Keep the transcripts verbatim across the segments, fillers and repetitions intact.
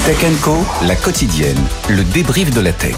Tech and Co, la quotidienne, le débrief de la tech.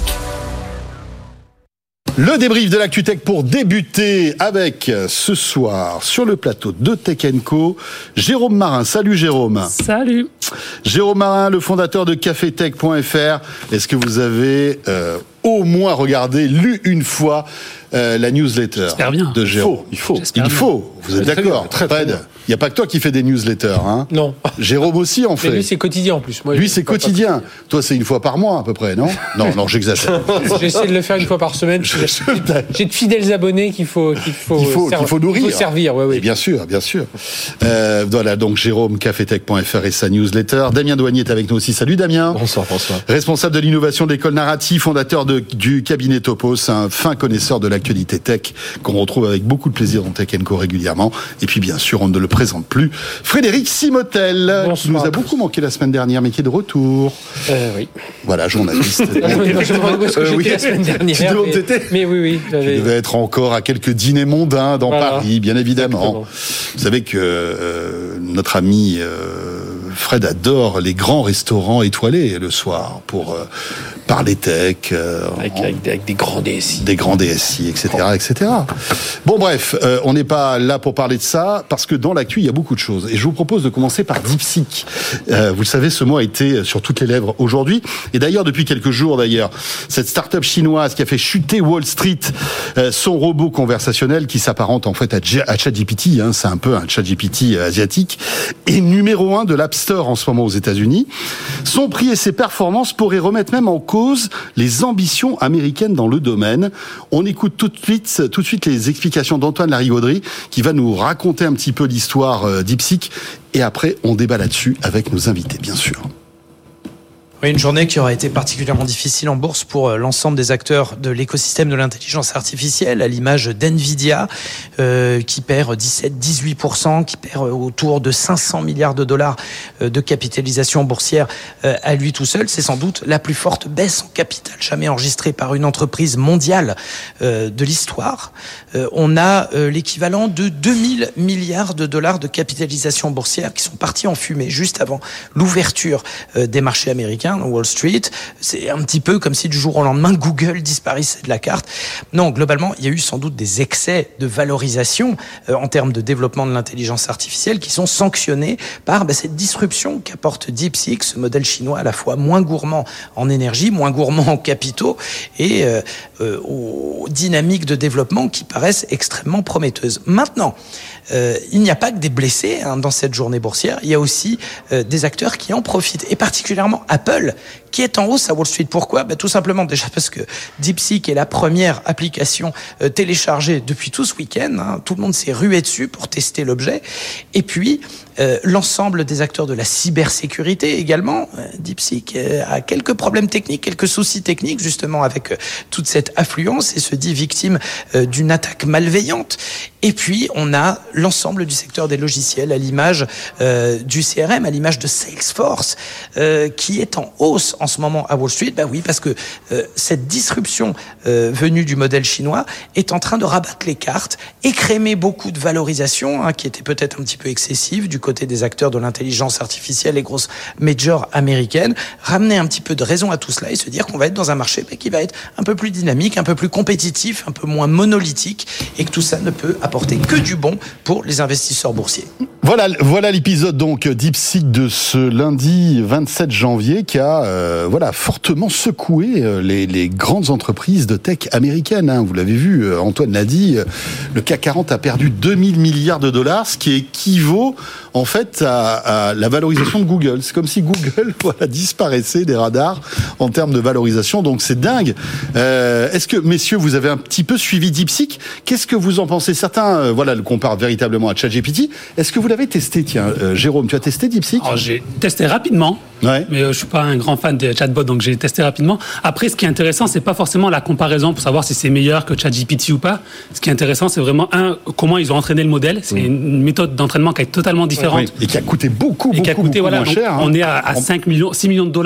Le débrief de l'ActuTech pour débuter avec ce soir sur le plateau de Tech and Co, Jérôme Marin. Salut Jérôme. Salut. Jérôme Marin, le fondateur de café tech point f r. Est-ce que vous avez euh, au moins regardé, lu une fois euh, la newsletter bien. de Jérôme? Il faut, il faut. Il faut. Vous êtes très d'accord? bien, très, très bien. Il n'y a pas que toi qui fais des newsletters, hein? Non. Jérôme aussi en fait. Mais lui, c'est quotidien en plus. Moi, lui, c'est quotidien. Toi, c'est une fois par mois à peu près, non? Non, non, j'exagère. J'essaie de le faire une fois par semaine. J'ai, j'ai de fidèles abonnés qu'il faut, qu'il faut, qu'il faut, ser- qu'il faut nourrir. Il faut servir, ouais, ouais. Et bien sûr, bien sûr. Euh, voilà, donc Jérôme, café tech point f r et sa newsletter. Damien Douanier est avec nous aussi. Salut Damien. Bonsoir, François. Responsable de l'innovation de l'école Narrative, fondateur de, du cabinet Topos, un fin connaisseur de l'actualité tech qu'on retrouve avec beaucoup de plaisir dans Tech and Co régulièrement. Et puis bien sûr, on ne le présente plus. Frédéric Simotel, Bonsoir qui nous a beaucoup manqué la semaine dernière, mais qui est de retour. Euh, oui. Voilà, journaliste. Je me demande où est-ce que Euh, j'étais oui. la semaine dernière. Tu te demandes où mais, t'étais mais oui, oui. Tu J'avais... devais être encore à quelques dîners mondains dans Voilà. Paris, bien évidemment. Exactement. Vous savez que euh, notre ami euh, Fred adore les grands restaurants étoilés le soir pour euh, parler tech, euh, Avec, en- avec, des- avec des grands D S I. des grands D S I, et cetera, et cetera. Bon, bref, euh, on n'est pas là pour parler de ça, parce que dans l'actu, il y a beaucoup de choses. Et je vous propose de commencer par DeepSeek. Euh, vous le savez, ce mot a été sur toutes les lèvres aujourd'hui. Et d'ailleurs, depuis quelques jours, d'ailleurs, cette start-up chinoise qui a fait chuter Wall Street, euh, son robot conversationnel qui s'apparente en fait à, J- à ChatGPT, hein, c'est un peu un ChatGPT euh, asiatique, est numéro un de l'App Store en ce moment aux États-Unis. Son prix et ses performances pourraient remettre même en cause les ambitions américaines dans le domaine. On écoute tout de suite, tout de suite les explications d'Antoine Larigauderie qui va nous raconter un petit peu l'histoire euh, DeepSeek et après on débat là-dessus avec nos invités, bien sûr. Oui, une journée qui aura été particulièrement difficile en bourse pour euh, l'ensemble des acteurs de l'écosystème de l'intelligence artificielle, à l'image d'NVIDIA, euh, qui perd dix-sept à dix-huit pour cent, qui perd autour de cinq cents milliards de dollars euh, de capitalisation boursière euh, à lui tout seul. C'est sans doute la plus forte baisse en capital jamais enregistrée par une entreprise mondiale euh, de l'histoire. Euh, on a euh, l'équivalent de deux mille milliards de dollars de capitalisation boursière qui sont partis en fumée juste avant l'ouverture euh, des marchés américains. Wall Street, c'est un petit peu comme si du jour au lendemain Google disparaissait de la carte. Non, globalement, il y a eu sans doute des excès de valorisation euh, en termes de développement de l'intelligence artificielle qui sont sanctionnés par bah, cette disruption qu'apporte DeepSeek, ce modèle chinois à la fois moins gourmand en énergie, moins gourmand en capitaux et euh, euh, aux dynamiques de développement qui paraissent extrêmement prometteuses. Maintenant, euh, il n'y a pas que des blessés hein, dans cette journée boursière, il y a aussi euh, des acteurs qui en profitent, et particulièrement Apple, qui est en hausse à Wall Street. Pourquoi ? Ben, tout simplement déjà parce que DeepSeek est la première application euh, téléchargée depuis tout ce week-end. Hein. Tout le monde s'est rué dessus pour tester l'objet. Et puis, euh, l'ensemble des acteurs de la cybersécurité également. Euh, DeepSeek euh, a quelques problèmes techniques, quelques soucis techniques justement avec euh, toute cette affluence et se dit victime euh, d'une attaque malveillante. Et puis, on a l'ensemble du secteur des logiciels à l'image euh, du C R M, à l'image de Salesforce, euh, qui est en hausse en ce moment à Wall Street. Ben oui, parce que euh, cette disruption euh, venue du modèle chinois est en train de rabattre les cartes, écrémer beaucoup de valorisation, hein, qui était peut-être un petit peu excessive du côté des acteurs de l'intelligence artificielle, les grosses majors américaines, ramener un petit peu de raison à tout cela et se dire qu'on va être dans un marché ben, qui va être un peu plus dynamique, un peu plus compétitif, un peu moins monolithique, et que tout ça ne peut apporter que du bon pour les investisseurs boursiers. Voilà, voilà l'épisode donc DeepSeek de ce lundi vingt-sept janvier qui a euh, voilà fortement secoué euh, les, les grandes entreprises de tech américaines. Hein. Vous l'avez vu, euh, Antoine l'a dit, euh, le C A C quarante a perdu deux mille milliards de dollars, ce qui équivaut en fait à, à la valorisation de Google. C'est comme si Google voilà disparaissait des radars en termes de valorisation. Donc c'est dingue. Euh, est-ce que messieurs vous avez un petit peu suivi DeepSeek ? Qu'est-ce que vous en pensez ? Certains euh, voilà le comparent véritablement à ChatGPT. Est-ce que vous l'avez testé ? Tiens, euh, Jérôme, tu as testé DeepSeek ? Alors, j'ai testé rapidement, Ouais. mais euh, je suis pas un grand fan des chatbots, donc j'ai testé rapidement. Après, ce qui est intéressant, c'est pas forcément la comparaison pour savoir si c'est meilleur que ChatGPT ou pas. Ce qui est intéressant, c'est vraiment un comment ils ont entraîné le modèle. C'est mmh. une méthode d'entraînement qui est totalement différente. Oui. Et qui a coûté beaucoup, beaucoup, et qui a coûté, beaucoup voilà, moins donc, cher. Hein. On est à, à cinq millions, six millions de dollars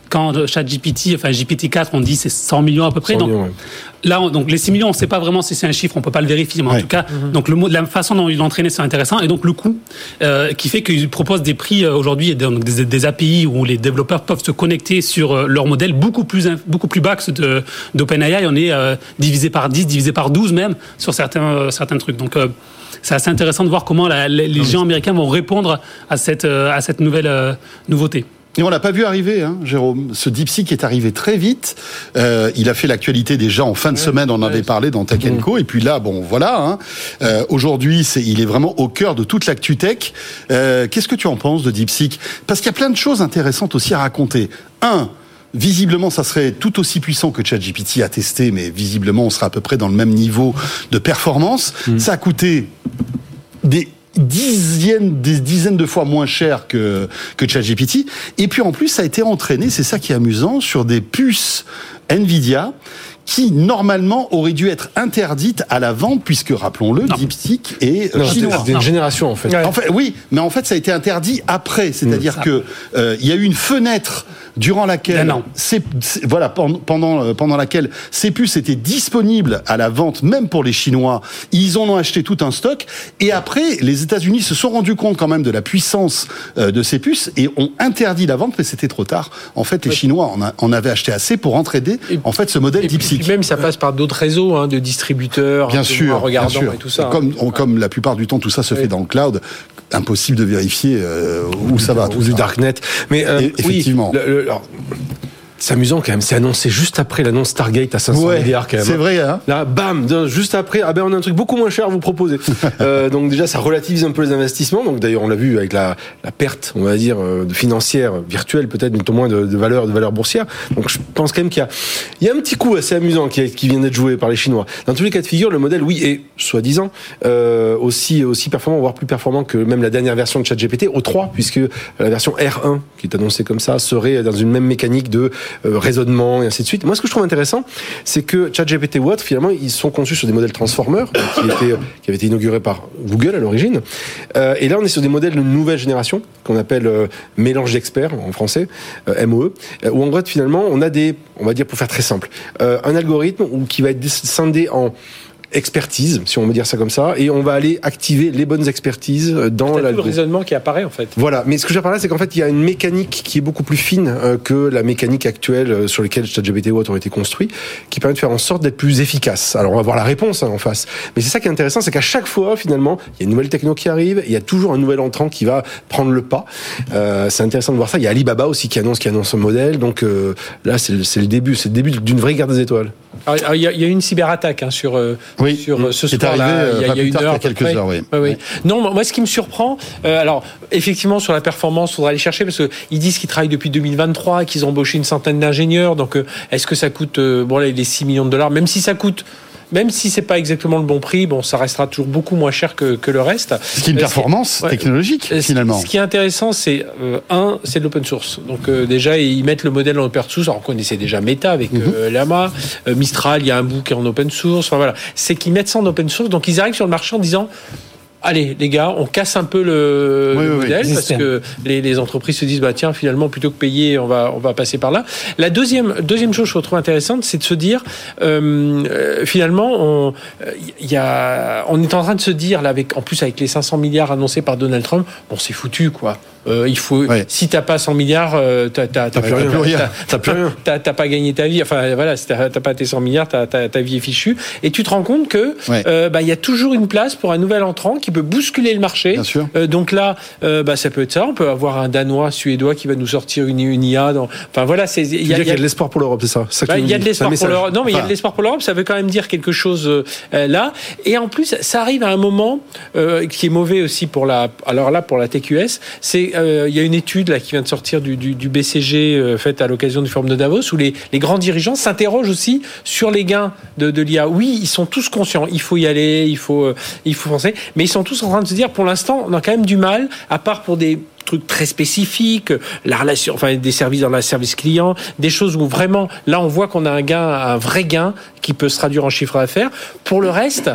quand ChatGPT, enfin G P T quatre, on dit c'est cent millions à peu près. cent Donc millions, ouais. là, on, donc les six millions, on ne sait pas vraiment si c'est un chiffre, on peut pas le vérifier, mais Ouais. en tout cas, Mm-hmm. donc le mot, la façon dont ils l'ont entraîné, c'est intéressant, et donc le coût euh, qui fait qu'ils proposent des prix euh, aujourd'hui, donc des, des A P I où les développeurs peuvent se connecter sur euh, leur modèle beaucoup plus beaucoup plus bas que ceux de d'OpenAI. On est euh, divisé par dix, divisé par douze même sur certains euh, certains trucs. Donc euh, c'est assez intéressant de voir comment la, les, les géants américains vont répondre à cette euh, à cette nouvelle euh, nouveauté. Et on l'a pas vu arriver, hein, Jérôme. Ce DeepSeek est arrivé très vite. Euh, il a fait l'actualité déjà en fin de semaine. On en avait parlé dans Tech and Co. Et puis là, bon, voilà. Hein. Euh, aujourd'hui, c'est, il est vraiment au cœur de toute l'actu tech. Euh, qu'est-ce que tu en penses de DeepSeek ? Parce qu'il y a plein de choses intéressantes aussi à raconter. Un. Visiblement, ça serait tout aussi puissant que ChatGPT a testé, mais visiblement, on sera à peu près dans le même niveau de performance. Mmh. Ça a coûté des dizaines, des dizaines de fois moins cher que, que ChatGPT. Et puis, en plus, ça a été entraîné, c'est ça qui est amusant, sur des puces Nvidia qui, normalement, auraient dû être interdites à la vente, puisque, rappelons-le, non. DeepSeek est non, chinois. C'était une génération, en fait. Ouais. En fait. Oui, mais en fait, ça a été interdit après. C'est-à-dire mmh. que euh, il y a eu une fenêtre durant laquelle, c'est, c'est, voilà, pendant, pendant laquelle ces puces étaient disponibles à la vente, même pour les Chinois. Ils en ont acheté tout un stock. Et après, les États-Unis se sont rendus compte quand même de la puissance euh, de ces puces et ont interdit la vente, mais c'était trop tard. En fait, les ouais. Chinois en, a, en avaient acheté assez pour entraider, et, en fait, ce modèle et DeepSeek. Puis même, ça passe par d'autres réseaux, hein, de distributeurs, bien sûr, regardant bien sûr. et tout ça. Et comme, on, comme la plupart du temps, tout ça se ouais. fait dans le cloud, impossible de vérifier euh, où ça va. Ou du darknet. Mais euh, et, effectivement. Oui, le, le, alors, c'est amusant quand même, c'est annoncé juste après l'annonce Stargate à cinq cents ouais, milliards quand même. C'est vrai, hein. Là, bam, juste après, ah ben on a un truc beaucoup moins cher à vous proposer. euh, donc déjà, ça relativise un peu les investissements. Donc d'ailleurs, on l'a vu avec la, la perte, on va dire, de financière, virtuelle peut-être, mais au moins de, de valeur, de valeur boursière. Donc je pense quand même qu'il y a, il y a un petit coup assez amusant qui, qui vient d'être joué par les Chinois. Dans tous les cas de figure, le modèle, oui, est soi-disant euh, aussi aussi performant, voire plus performant que même la dernière version de ChatGPT au trois, puisque la version R un, qui est annoncée comme ça, serait dans une même mécanique de euh, raisonnement et ainsi de suite. Moi, ce que je trouve intéressant, c'est que ChatGPT ou autre, finalement, ils sont conçus sur des modèles Transformer, qui, étaient, qui avaient été inaugurés par Google à l'origine. Euh, et là, on est sur des modèles de nouvelle génération, qu'on appelle euh, mélange d'experts, en français, euh, M O E, euh, où en gros, finalement, on a des, on va dire, pour faire très simple, euh, un algorithme où, qui va être scindé en expertise, si on veut dire ça comme ça, et on va aller activer les bonnes expertises dans la... tout le raisonnement qui apparaît, en fait. Voilà. Mais ce que je veux dire par là, c'est qu'en fait, il y a une mécanique qui est beaucoup plus fine euh, que la mécanique actuelle euh, sur laquelle ChatGPT ou autres ont été construits, qui permet de faire en sorte d'être plus efficace. Alors, on va voir la réponse hein, en face. Mais c'est ça qui est intéressant, c'est qu'à chaque fois, finalement, il y a une nouvelle techno qui arrive, il y a toujours un nouvel entrant qui va prendre le pas. Euh, c'est intéressant de voir ça. Il y a Alibaba aussi qui annonce, qui annonce un modèle. Donc euh, là, c'est le, c'est le début, c'est le début d'une vraie guerre des étoiles. Alors, alors, il y a eu une cyberattaque hein, sur, euh, oui, sur mmh. ce c'est soir-là. Arrivé, il y a, il y a une tard, heure. Il y a quelques heures, oui. oui, oui. oui. Non, moi, ce qui me surprend, euh, alors, effectivement, sur la performance, il faudra aller chercher parce qu'ils disent qu'ils travaillent depuis deux mille vingt-trois, qu'ils ont embauché une centaine d'ingénieurs. Donc, euh, est-ce que ça coûte, euh, bon, là, les six millions de dollars, même si ça coûte. Même si c'est pas exactement le bon prix, bon, ça restera toujours beaucoup moins cher que, que le reste. Ce qui est une performance ouais, technologique, ce, finalement. Ce qui est intéressant, c'est, euh, un, c'est de l'open source. Donc, euh, déjà, ils mettent le modèle en open source. Alors, on connaissait déjà Meta avec mm-hmm. euh, Llama. Euh, Mistral, il y a un bout qui est en open source. Enfin, voilà. C'est qu'ils mettent ça en open source. Donc, ils arrivent sur le marché en disant, allez, les gars, on casse un peu le, oui, le oui, modèle oui, parce que les, les entreprises se disent, bah tiens, finalement, plutôt que payer, on va, on va passer par là. La deuxième, deuxième chose que je trouve intéressante, c'est de se dire, euh, finalement, on, y a, on est en train de se dire, là, avec, en plus avec les cinq cents milliards annoncés par Donald Trump, bon, c'est foutu, quoi. Euh, il faut, ouais. Si t'as pas cent milliards, euh, t'as, t'as, t'as, t'as, t'as, plus rien. T'as, t'as, plus rien. T'as, t'as pas gagné ta vie. Enfin voilà, si t'as, t'as pas tes cent milliards, t'as, t'as, ta vie est fichue. Et tu te rends compte que ouais. euh, bah il y a toujours une place pour un nouvel entrant qui peut bousculer le marché. Bien sûr. Euh, donc là, euh, bah ça peut être ça. On peut avoir un Danois, Suédois qui va nous sortir une, une I A. Dans... Enfin voilà, c'est. Il y, y, y a de l'espoir pour l'Europe, c'est ça. ça bah, il y a de l'espoir pour l'Europe. Non, mais il enfin... y a de l'espoir pour l'Europe. Ça veut quand même dire quelque chose euh, là. Et en plus, ça arrive à un moment euh, qui est mauvais aussi pour la. Alors là, pour la T Q S, c'est euh, il y a une étude là qui vient de sortir du, du, du B C G euh, faite à l'occasion du forum de Davos où les, les grands dirigeants s'interrogent aussi sur les gains de, de l'I A. Oui, ils sont tous conscients, il faut y aller, il faut, euh, il faut penser, mais ils sont tous en train de se dire pour l'instant on a quand même du mal, à part pour des trucs très spécifiques, la relation, enfin des services dans la service client, des choses où vraiment là on voit qu'on a un gain, un vrai gain qui peut se traduire en chiffre d'affaires. Pour le reste,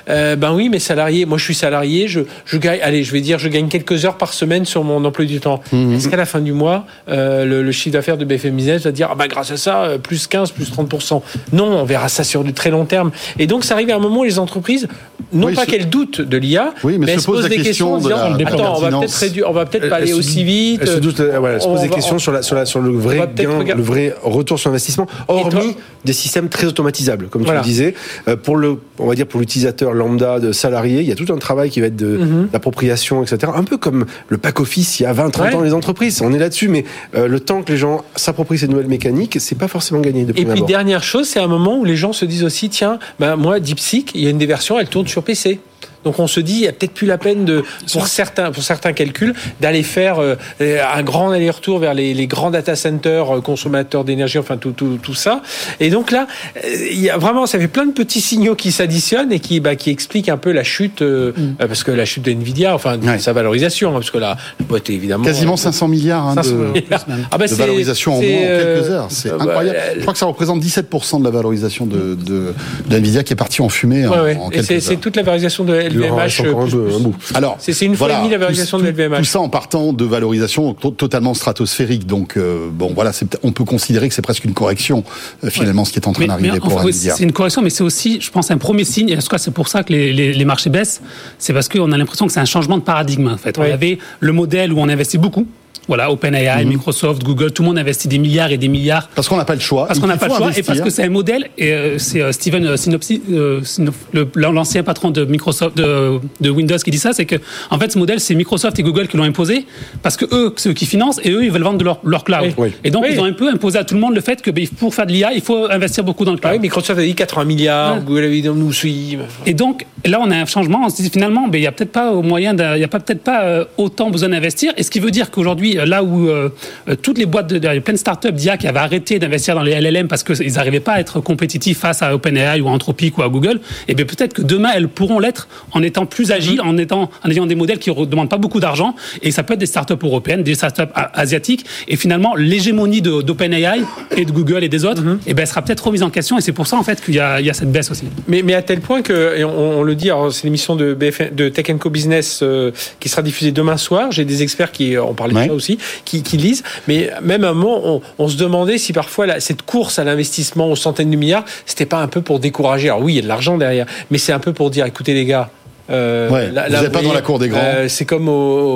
Euh, ben oui, mais salarié, moi je suis salarié, je, je gagne, allez, je vais dire, je gagne quelques heures par semaine sur mon emploi du temps. Mmh. Est-ce qu'à la fin du mois, euh, le, le chiffre d'affaires de B F M Business va dire, ah ben grâce à ça, plus quinze, plus trente pour cent. Non, on verra ça sur du très long terme. Et donc ça arrive à un moment où les entreprises, non oui, pas ce... qu'elles doutent de l'I A, oui, mais, mais elles se posent des questions, de en disant, attends, on va peut-être réduire, on va peut-être pas aller aussi vite. Elles se, doute, ouais, elles se posent des questions on, sur, la, sur, la, sur le vrai gain, regarder. le vrai retour sur investissement, hormis des systèmes très automatisables, comme voilà. tu le disais. Euh, pour le, on va dire pour l'utilisateur lambda de salarié, il y a tout un travail qui va être de, mm-hmm. d'appropriation, et cetera. Un peu comme le pack office il y a vingt, trente ouais. ans les entreprises. On est là-dessus, mais euh, le temps que les gens s'approprient ces nouvelles mécaniques, c'est pas forcément gagné. De Et puis abord. Dernière chose, c'est un moment où les gens se disent aussi, tiens, ben moi DeepSeek, il y a une des versions, elle tourne sur P C. Donc on se dit, il n'y a peut-être plus la peine de, pour certains, pour certains calculs, d'aller faire euh, un grand aller-retour vers les, les grands data centers euh, consommateurs d'énergie, enfin tout, tout, tout ça. Et donc là, il y a vraiment, ça fait plein de petits signaux qui s'additionnent et qui, bah, qui expliquent un peu la chute, euh, mm. euh, parce que la chute de Nvidia, enfin ouais. sa valorisation, hein, parce que la boîte est évidemment quasiment euh, cinq cents milliards hein, cinq cents de, milliards. Ah bah de valorisation en, moins, en quelques heures, c'est euh, incroyable. Bah, Je crois que ça représente dix-sept pour cent de la valorisation de, de, de Nvidia qui est partie en fumée ouais, en, ouais. en et quelques c'est, heures. c'est toute la valorisation de L V M H. Un bout. Alors, c'est, c'est une fois voilà, et demie la valorisation tout, de L V M H. Tout ça en partant de valorisation to- totalement stratosphérique. Donc, euh, bon, voilà, c'est, on peut considérer que c'est presque une correction, euh, finalement, ouais. ce qui est en train mais, d'arriver mais, pour enfin, Nvidia. C'est une correction, mais c'est aussi, je pense, un premier signe. Et en tout cas, c'est pour ça que les, les, les marchés baissent. C'est parce qu'on a l'impression que c'est un changement de paradigme, en fait. Ouais. On avait le modèle où on investit beaucoup. Voilà, OpenAI, mmh. Microsoft, Google, tout le monde investit des milliards et des milliards. Parce qu'on n'a pas le choix. Parce qu'on n'a pas le choix investir. Et parce que c'est un modèle. Et euh, c'est euh, Steven Sinopsi, euh, Sinop, le, l'ancien patron de Microsoft, de, de Windows, qui dit ça, c'est que en fait, ce modèle, c'est Microsoft et Google qui l'ont imposé parce que eux, c'est eux qui financent et eux, ils veulent vendre de leur, leur cloud. Oui. Et donc, oui. ils ont un peu imposé à tout le monde le fait que ben, pour faire de l'I A, il faut investir beaucoup dans le cloud. Ah oui, Microsoft a dit quatre-vingts milliards, ouais. Google a dit nous suivons. Et donc, là, on a un changement. On se dit finalement, ben, il y a peut-être pas au moyen, il y a pas peut-être pas euh, autant besoin d'investir. Et ce qui veut dire qu'aujourd'hui, là où euh, Euh, toutes les boîtes, de, il y a plein de startups d'I A qui avaient arrêté d'investir dans les L L M parce qu'ils n'arrivaient pas à être compétitifs face à OpenAI ou à Anthropic ou à Google. Et bien peut-être que demain elles pourront l'être en étant plus agiles, en étant, en ayant des modèles qui ne demandent pas beaucoup d'argent. Et ça peut être des startups européennes, des startups asiatiques. Et finalement, l'hégémonie de, d'OpenAI et de Google et des autres, mm-hmm. et ben sera peut-être remise en question. Et c'est pour ça en fait qu'il y a, il y a cette baisse aussi. Mais, mais à tel point que, et on, on le dit, alors, c'est l'émission de, B F M, de Tech and Co Business euh, qui sera diffusée demain soir. J'ai des experts qui, on parlait ouais. de ça aussi, qui, qui lisent. Mais même à un moment, on, on se demandait si parfois la, cette course à l'investissement aux centaines de milliards, c'était pas un peu pour décourager. Alors oui, il y a de l'argent derrière, mais c'est un peu pour dire, écoutez les gars, Euh, ouais, là, vous n'êtes pas dans la cour des grands. Euh, c'est comme au,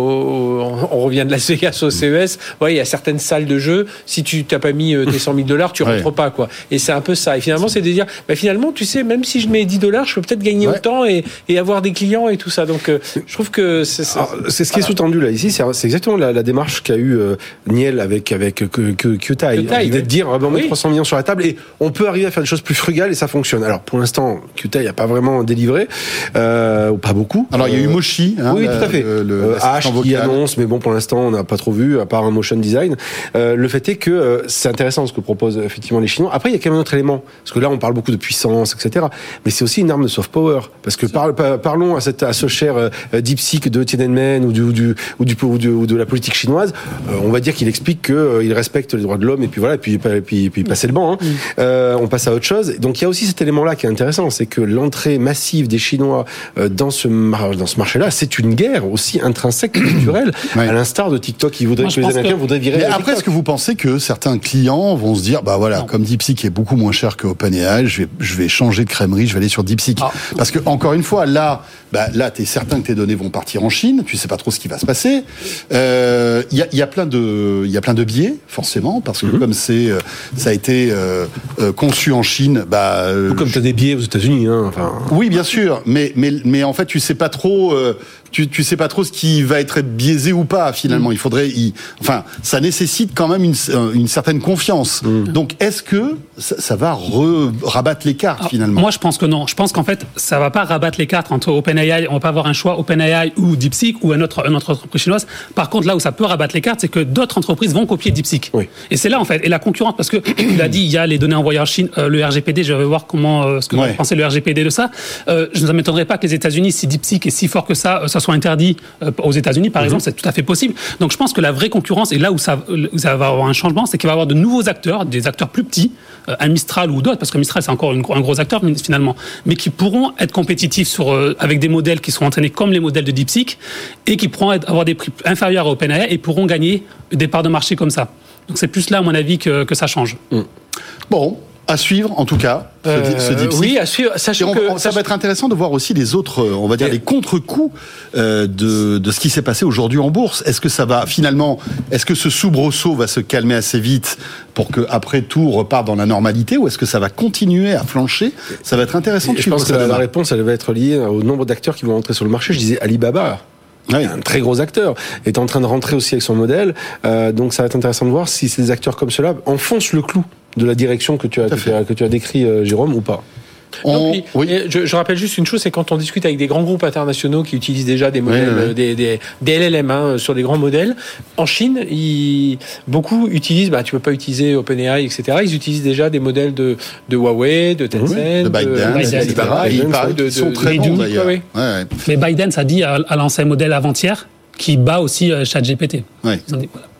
au, on revient de Las Vegas au C E S. Ouais, il y a certaines salles de jeu. Si tu t'as pas mis tes cent mille dollars, tu rentres ouais. pas, quoi. Et c'est un peu ça. Et finalement, c'est de dire, bah, finalement, tu sais, même si je mets dix dollars, je peux peut-être gagner ouais. autant et, et avoir des clients et tout ça. Donc, euh, je trouve que c'est ça. Alors, c'est ce qui est sous-tendu là ici. C'est, c'est exactement la, la démarche qu'a eu euh, Niel avec avec que que Qtai. L'idée de dire, ah, ben, on met oui. trois cents millions sur la table et on peut arriver à faire des choses plus frugales et ça fonctionne. Alors, pour l'instant, Qtai n'a pas vraiment délivré, euh, ou pas beaucoup. Alors, il y a eu Moshi, hein, oui, tout à fait. Le, le, euh, H qui annonce, mais bon, pour l'instant, on n'a pas trop vu, à part un motion design. Euh, le fait est que euh, c'est intéressant ce que proposent effectivement les Chinois. Après, il y a quand même un autre élément, parce que là, on parle beaucoup de puissance, et cetera. Mais c'est aussi une arme de soft power, parce que par, par, parlons à, cette, à ce cher euh, DeepSeek de Tiananmen ou du, ou du, ou du, ou du ou de la politique chinoise. Euh, on va dire qu'il explique que euh, il respecte les droits de l'homme et puis voilà, et puis et puis, et puis passer le banc. Hein. Mm. Euh, on passe à autre chose. Donc il y a aussi cet élément-là qui est intéressant, c'est que l'entrée massive des Chinois euh, dans ce mar- dans ce marché-là, c'est une guerre aussi intrinsèque culturelle, ouais. à l'instar de TikTok qui voudrait Moi, que les Américains que... voudraient virer. Mais après, est-ce que vous pensez que certains clients vont se dire, bah voilà, non. comme DeepSeek est beaucoup moins cher que OpenAI, je vais, je vais changer de crèmerie, je vais aller sur DeepSeek. Ah. Parce que encore une fois, là, bah là, t'es certain que tes données vont partir en Chine, tu sais pas trop ce qui va se passer. Il euh, y, a, y a plein de, il y a plein de biais, forcément, parce que mm-hmm. comme c'est, ça a été euh, euh, conçu en Chine, bah. Ou comme t'as des biais aux États-Unis, hein. Enfin. Oui, bien sûr, mais mais mais en fait, tu sais pas trop. Euh, Tu, tu sais pas trop ce qui va être biaisé ou pas finalement. Mmh. Il faudrait, y... enfin, ça nécessite quand même une, une certaine confiance. Mmh. Donc, est-ce que ça, ça va re... rabattre les cartes ah, finalement ? Moi, je pense que non. Je pense qu'en fait, ça va pas rabattre les cartes entre OpenAI. On va pas avoir un choix OpenAI ou DeepSeek ou un autre, une autre entreprise chinoise. Par contre, là où ça peut rabattre les cartes, c'est que d'autres entreprises vont copier DeepSeek. Oui. Et c'est là en fait. Et la concurrence, parce que tu l'as dit, il y a les données envoyées en Chine, euh, le R G P D. Je vais voir comment euh, ce que ouais. vous pensez le R G P D de ça. Euh, je ne m'étonnerais pas que les États-Unis, si DeepSeek est si fort que ça, euh, ça soit interdit euh, aux États-Unis, par mmh. exemple, c'est tout à fait possible. Donc je pense que la vraie concurrence, et là où ça, où ça va avoir un changement, c'est qu'il va y avoir de nouveaux acteurs, des acteurs plus petits, euh, un Mistral ou d'autres, parce que Mistral c'est encore une, un gros acteur finalement, mais qui pourront être compétitifs sur, euh, avec des modèles qui seront entraînés comme les modèles de DeepSeek et qui pourront être, avoir des prix inférieurs à OpenAI et pourront gagner des parts de marché comme ça. Donc c'est plus là, à mon avis, que, que ça change. Mmh. Bon. À suivre, en tout cas, ce, euh, ce DeepSeek. Oui, à suivre. Sachant on, que ça sachant... va être intéressant de voir aussi les autres, on va dire, les contre-coups euh, de, de ce qui s'est passé aujourd'hui en bourse. Est-ce que ça va finalement, est-ce que ce soubresaut va se calmer assez vite pour que après tout reparte dans la normalité, ou est-ce que ça va continuer à flancher? Ça va être intéressant. Je pense que la, la réponse, elle va être liée au nombre d'acteurs qui vont entrer sur le marché. Je disais Alibaba. Oui. Un très gros acteur est en train de rentrer aussi avec son modèle, euh, donc ça va être intéressant de voir si ces acteurs comme cela enfoncent le clou de la direction que tu as, que tu as, que tu as décrit, euh, Jérôme, ou pas. On... Non, puis, oui. je, je rappelle juste une chose, c'est quand on discute avec des grands groupes internationaux qui utilisent déjà des modèles, oui, oui. Des, des, des L L M hein, sur des grands modèles, en Chine, ils, beaucoup utilisent, bah, tu peux pas utiliser OpenAI, et cetera. Ils utilisent déjà des modèles de, de Huawei, de Tencent, oui, de Biden, et cetera. Ils, de, ils sont de, très de, bons d'ailleurs. Ouais, ouais. Mais Biden, ça dit, a, a lancé un modèle avant-hier qui bat aussi euh, ChatGPT. Oui. Ils ont dit, voilà.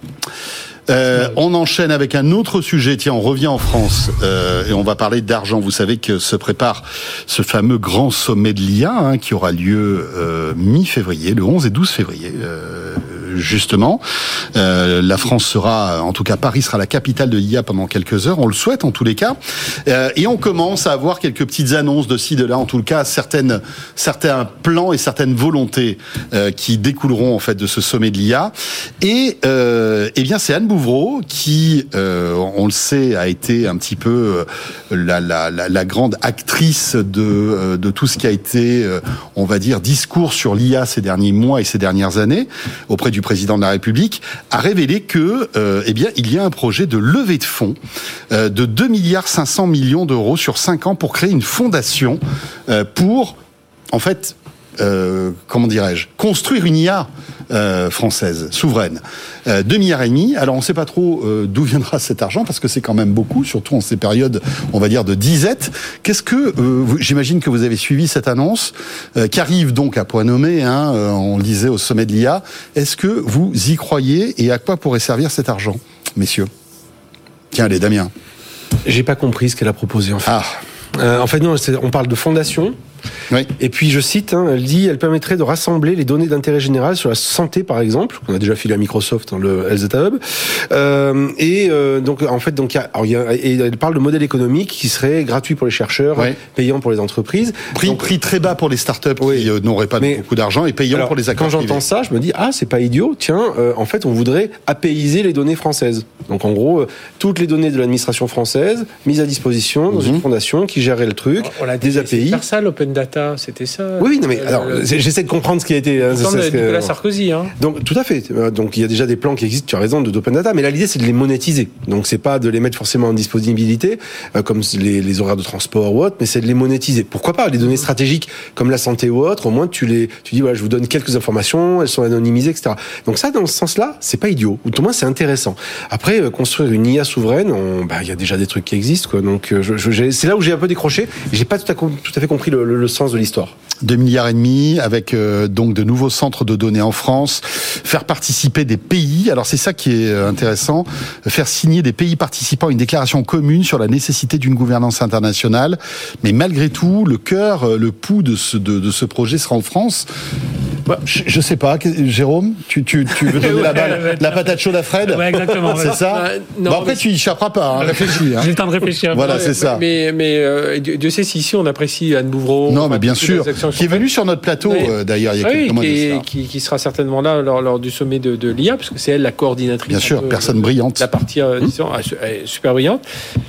Euh, on enchaîne avec un autre sujet. Tiens, on revient en France euh, et on va parler d'argent. Vous savez que se prépare ce fameux grand sommet de l'I A hein, qui aura lieu euh, mi-février, le onze et douze février. Euh, justement, euh, la France sera, en tout cas Paris sera la capitale de l'I A pendant quelques heures. On le souhaite en tous les cas. Euh, et on commence à avoir quelques petites annonces de ci de là. En tout cas, certaines, certains plans et certaines volontés euh, qui découleront en fait de ce sommet de l'I A. Et euh, eh bien, c'est Anne Bouvreau qui, euh, on le sait, a été un petit peu la, la, la, la grande actrice de, de tout ce qui a été, on va dire, discours sur l'I A ces derniers mois et ces dernières années auprès du président de la République, a révélé que, euh, eh bien, il y a un projet de levée de fonds euh, de deux milliards cinq cents millions d'euros sur cinq ans pour créer une fondation euh, pour, en fait, Euh, comment dirais-je, construire une I A euh, française, souveraine. Euh, deux milliards et demi. Alors, on ne sait pas trop euh, d'où viendra cet argent, parce que c'est quand même beaucoup, surtout en ces périodes, on va dire, de disette. Qu'est-ce que, euh, vous, j'imagine que vous avez suivi cette annonce, euh, qui arrive donc à point nommé, hein, euh, on le disait au sommet de l'I A. Est-ce que vous y croyez, et à quoi pourrait servir cet argent, messieurs? Tiens, allez, Damien. J'ai pas compris ce qu'elle a proposé, en fait. Ah. Euh, en fait, non, c'est, on parle de fondation. Oui. Et puis je cite, hein, elle dit, elle permettrait de rassembler les données d'intérêt général sur la santé, par exemple, qu'on a déjà filé à Microsoft dans le Health Data Hub. Euh, et euh, donc en fait, donc il y a, alors, il y a, et elle parle de modèle économique qui serait gratuit pour les chercheurs, oui. payant pour les entreprises. Prix, donc, prix très bas pour les startups oui. qui euh, n'auraient pas mais, beaucoup d'argent et payant alors, pour les acteurs Quand j'entends privés. ça, je me dis ah c'est pas idiot. Tiens, euh, en fait, on voudrait apaiser les données françaises. Donc en gros, euh, toutes les données de l'administration française mises à disposition dans mm-hmm. une fondation qui gérerait le truc, on l'a des A P I. Faire ça, l'open data, c'était ça. Oui, non, mais alors, euh, j'essaie de comprendre ce qui a été. Hein, c'est de Nicolas que, Sarkozy. Hein. Donc, tout à fait. Donc, il y a déjà des plans qui existent, tu as raison, de d'open data, mais là, l'idée, c'est de les monétiser. Donc, c'est pas de les mettre forcément en disponibilité, euh, comme les, les horaires de transport ou autre, mais c'est de les monétiser. Pourquoi pas? Les données stratégiques, comme la santé ou autre, au moins, tu les, tu dis, voilà, je vous donne quelques informations, elles sont anonymisées, et cetera. Donc, ça, dans ce sens-là, c'est pas idiot. Ou tout au moins, c'est intéressant. Après, euh, construire une I A souveraine, on, bah, il y a déjà des trucs qui existent, quoi. Donc, euh, je, je, c'est là où j'ai un peu décroché. J'ai pas tout à, tout à fait compris le, le, le sens de l'histoire. deux milliards et demi avec euh, donc de nouveaux centres de données en France, faire participer des pays. Alors c'est ça qui est intéressant, faire signer des pays participants à une déclaration commune sur la nécessité d'une gouvernance internationale. Mais malgré tout, le cœur, le pouls de ce de, de ce projet sera en France. Bah, je, je sais pas, Jérôme, tu tu tu veux donner ouais, la balle, ouais, la patate chaude à Fred? Ouais, exactement. C'est ouais. ça. Euh, non, bon, après tu y échapperas pas, hein, réfléchis. Hein. J'ai le temps de réfléchir. Voilà, c'est mais, ça. Mais mais euh, Dieu sait si ici on apprécie Anne Bouvreau. Non, mais bien sûr. Qui est venue sur notre plateau oui. euh, d'ailleurs il y a oui, quelques mois. Qui, qui, qui sera certainement là lors, lors du sommet de, de l'I A, parce que c'est elle la coordinatrice. Bien sûr, personne de, brillante. La partie euh, disons, mmh. super brillante.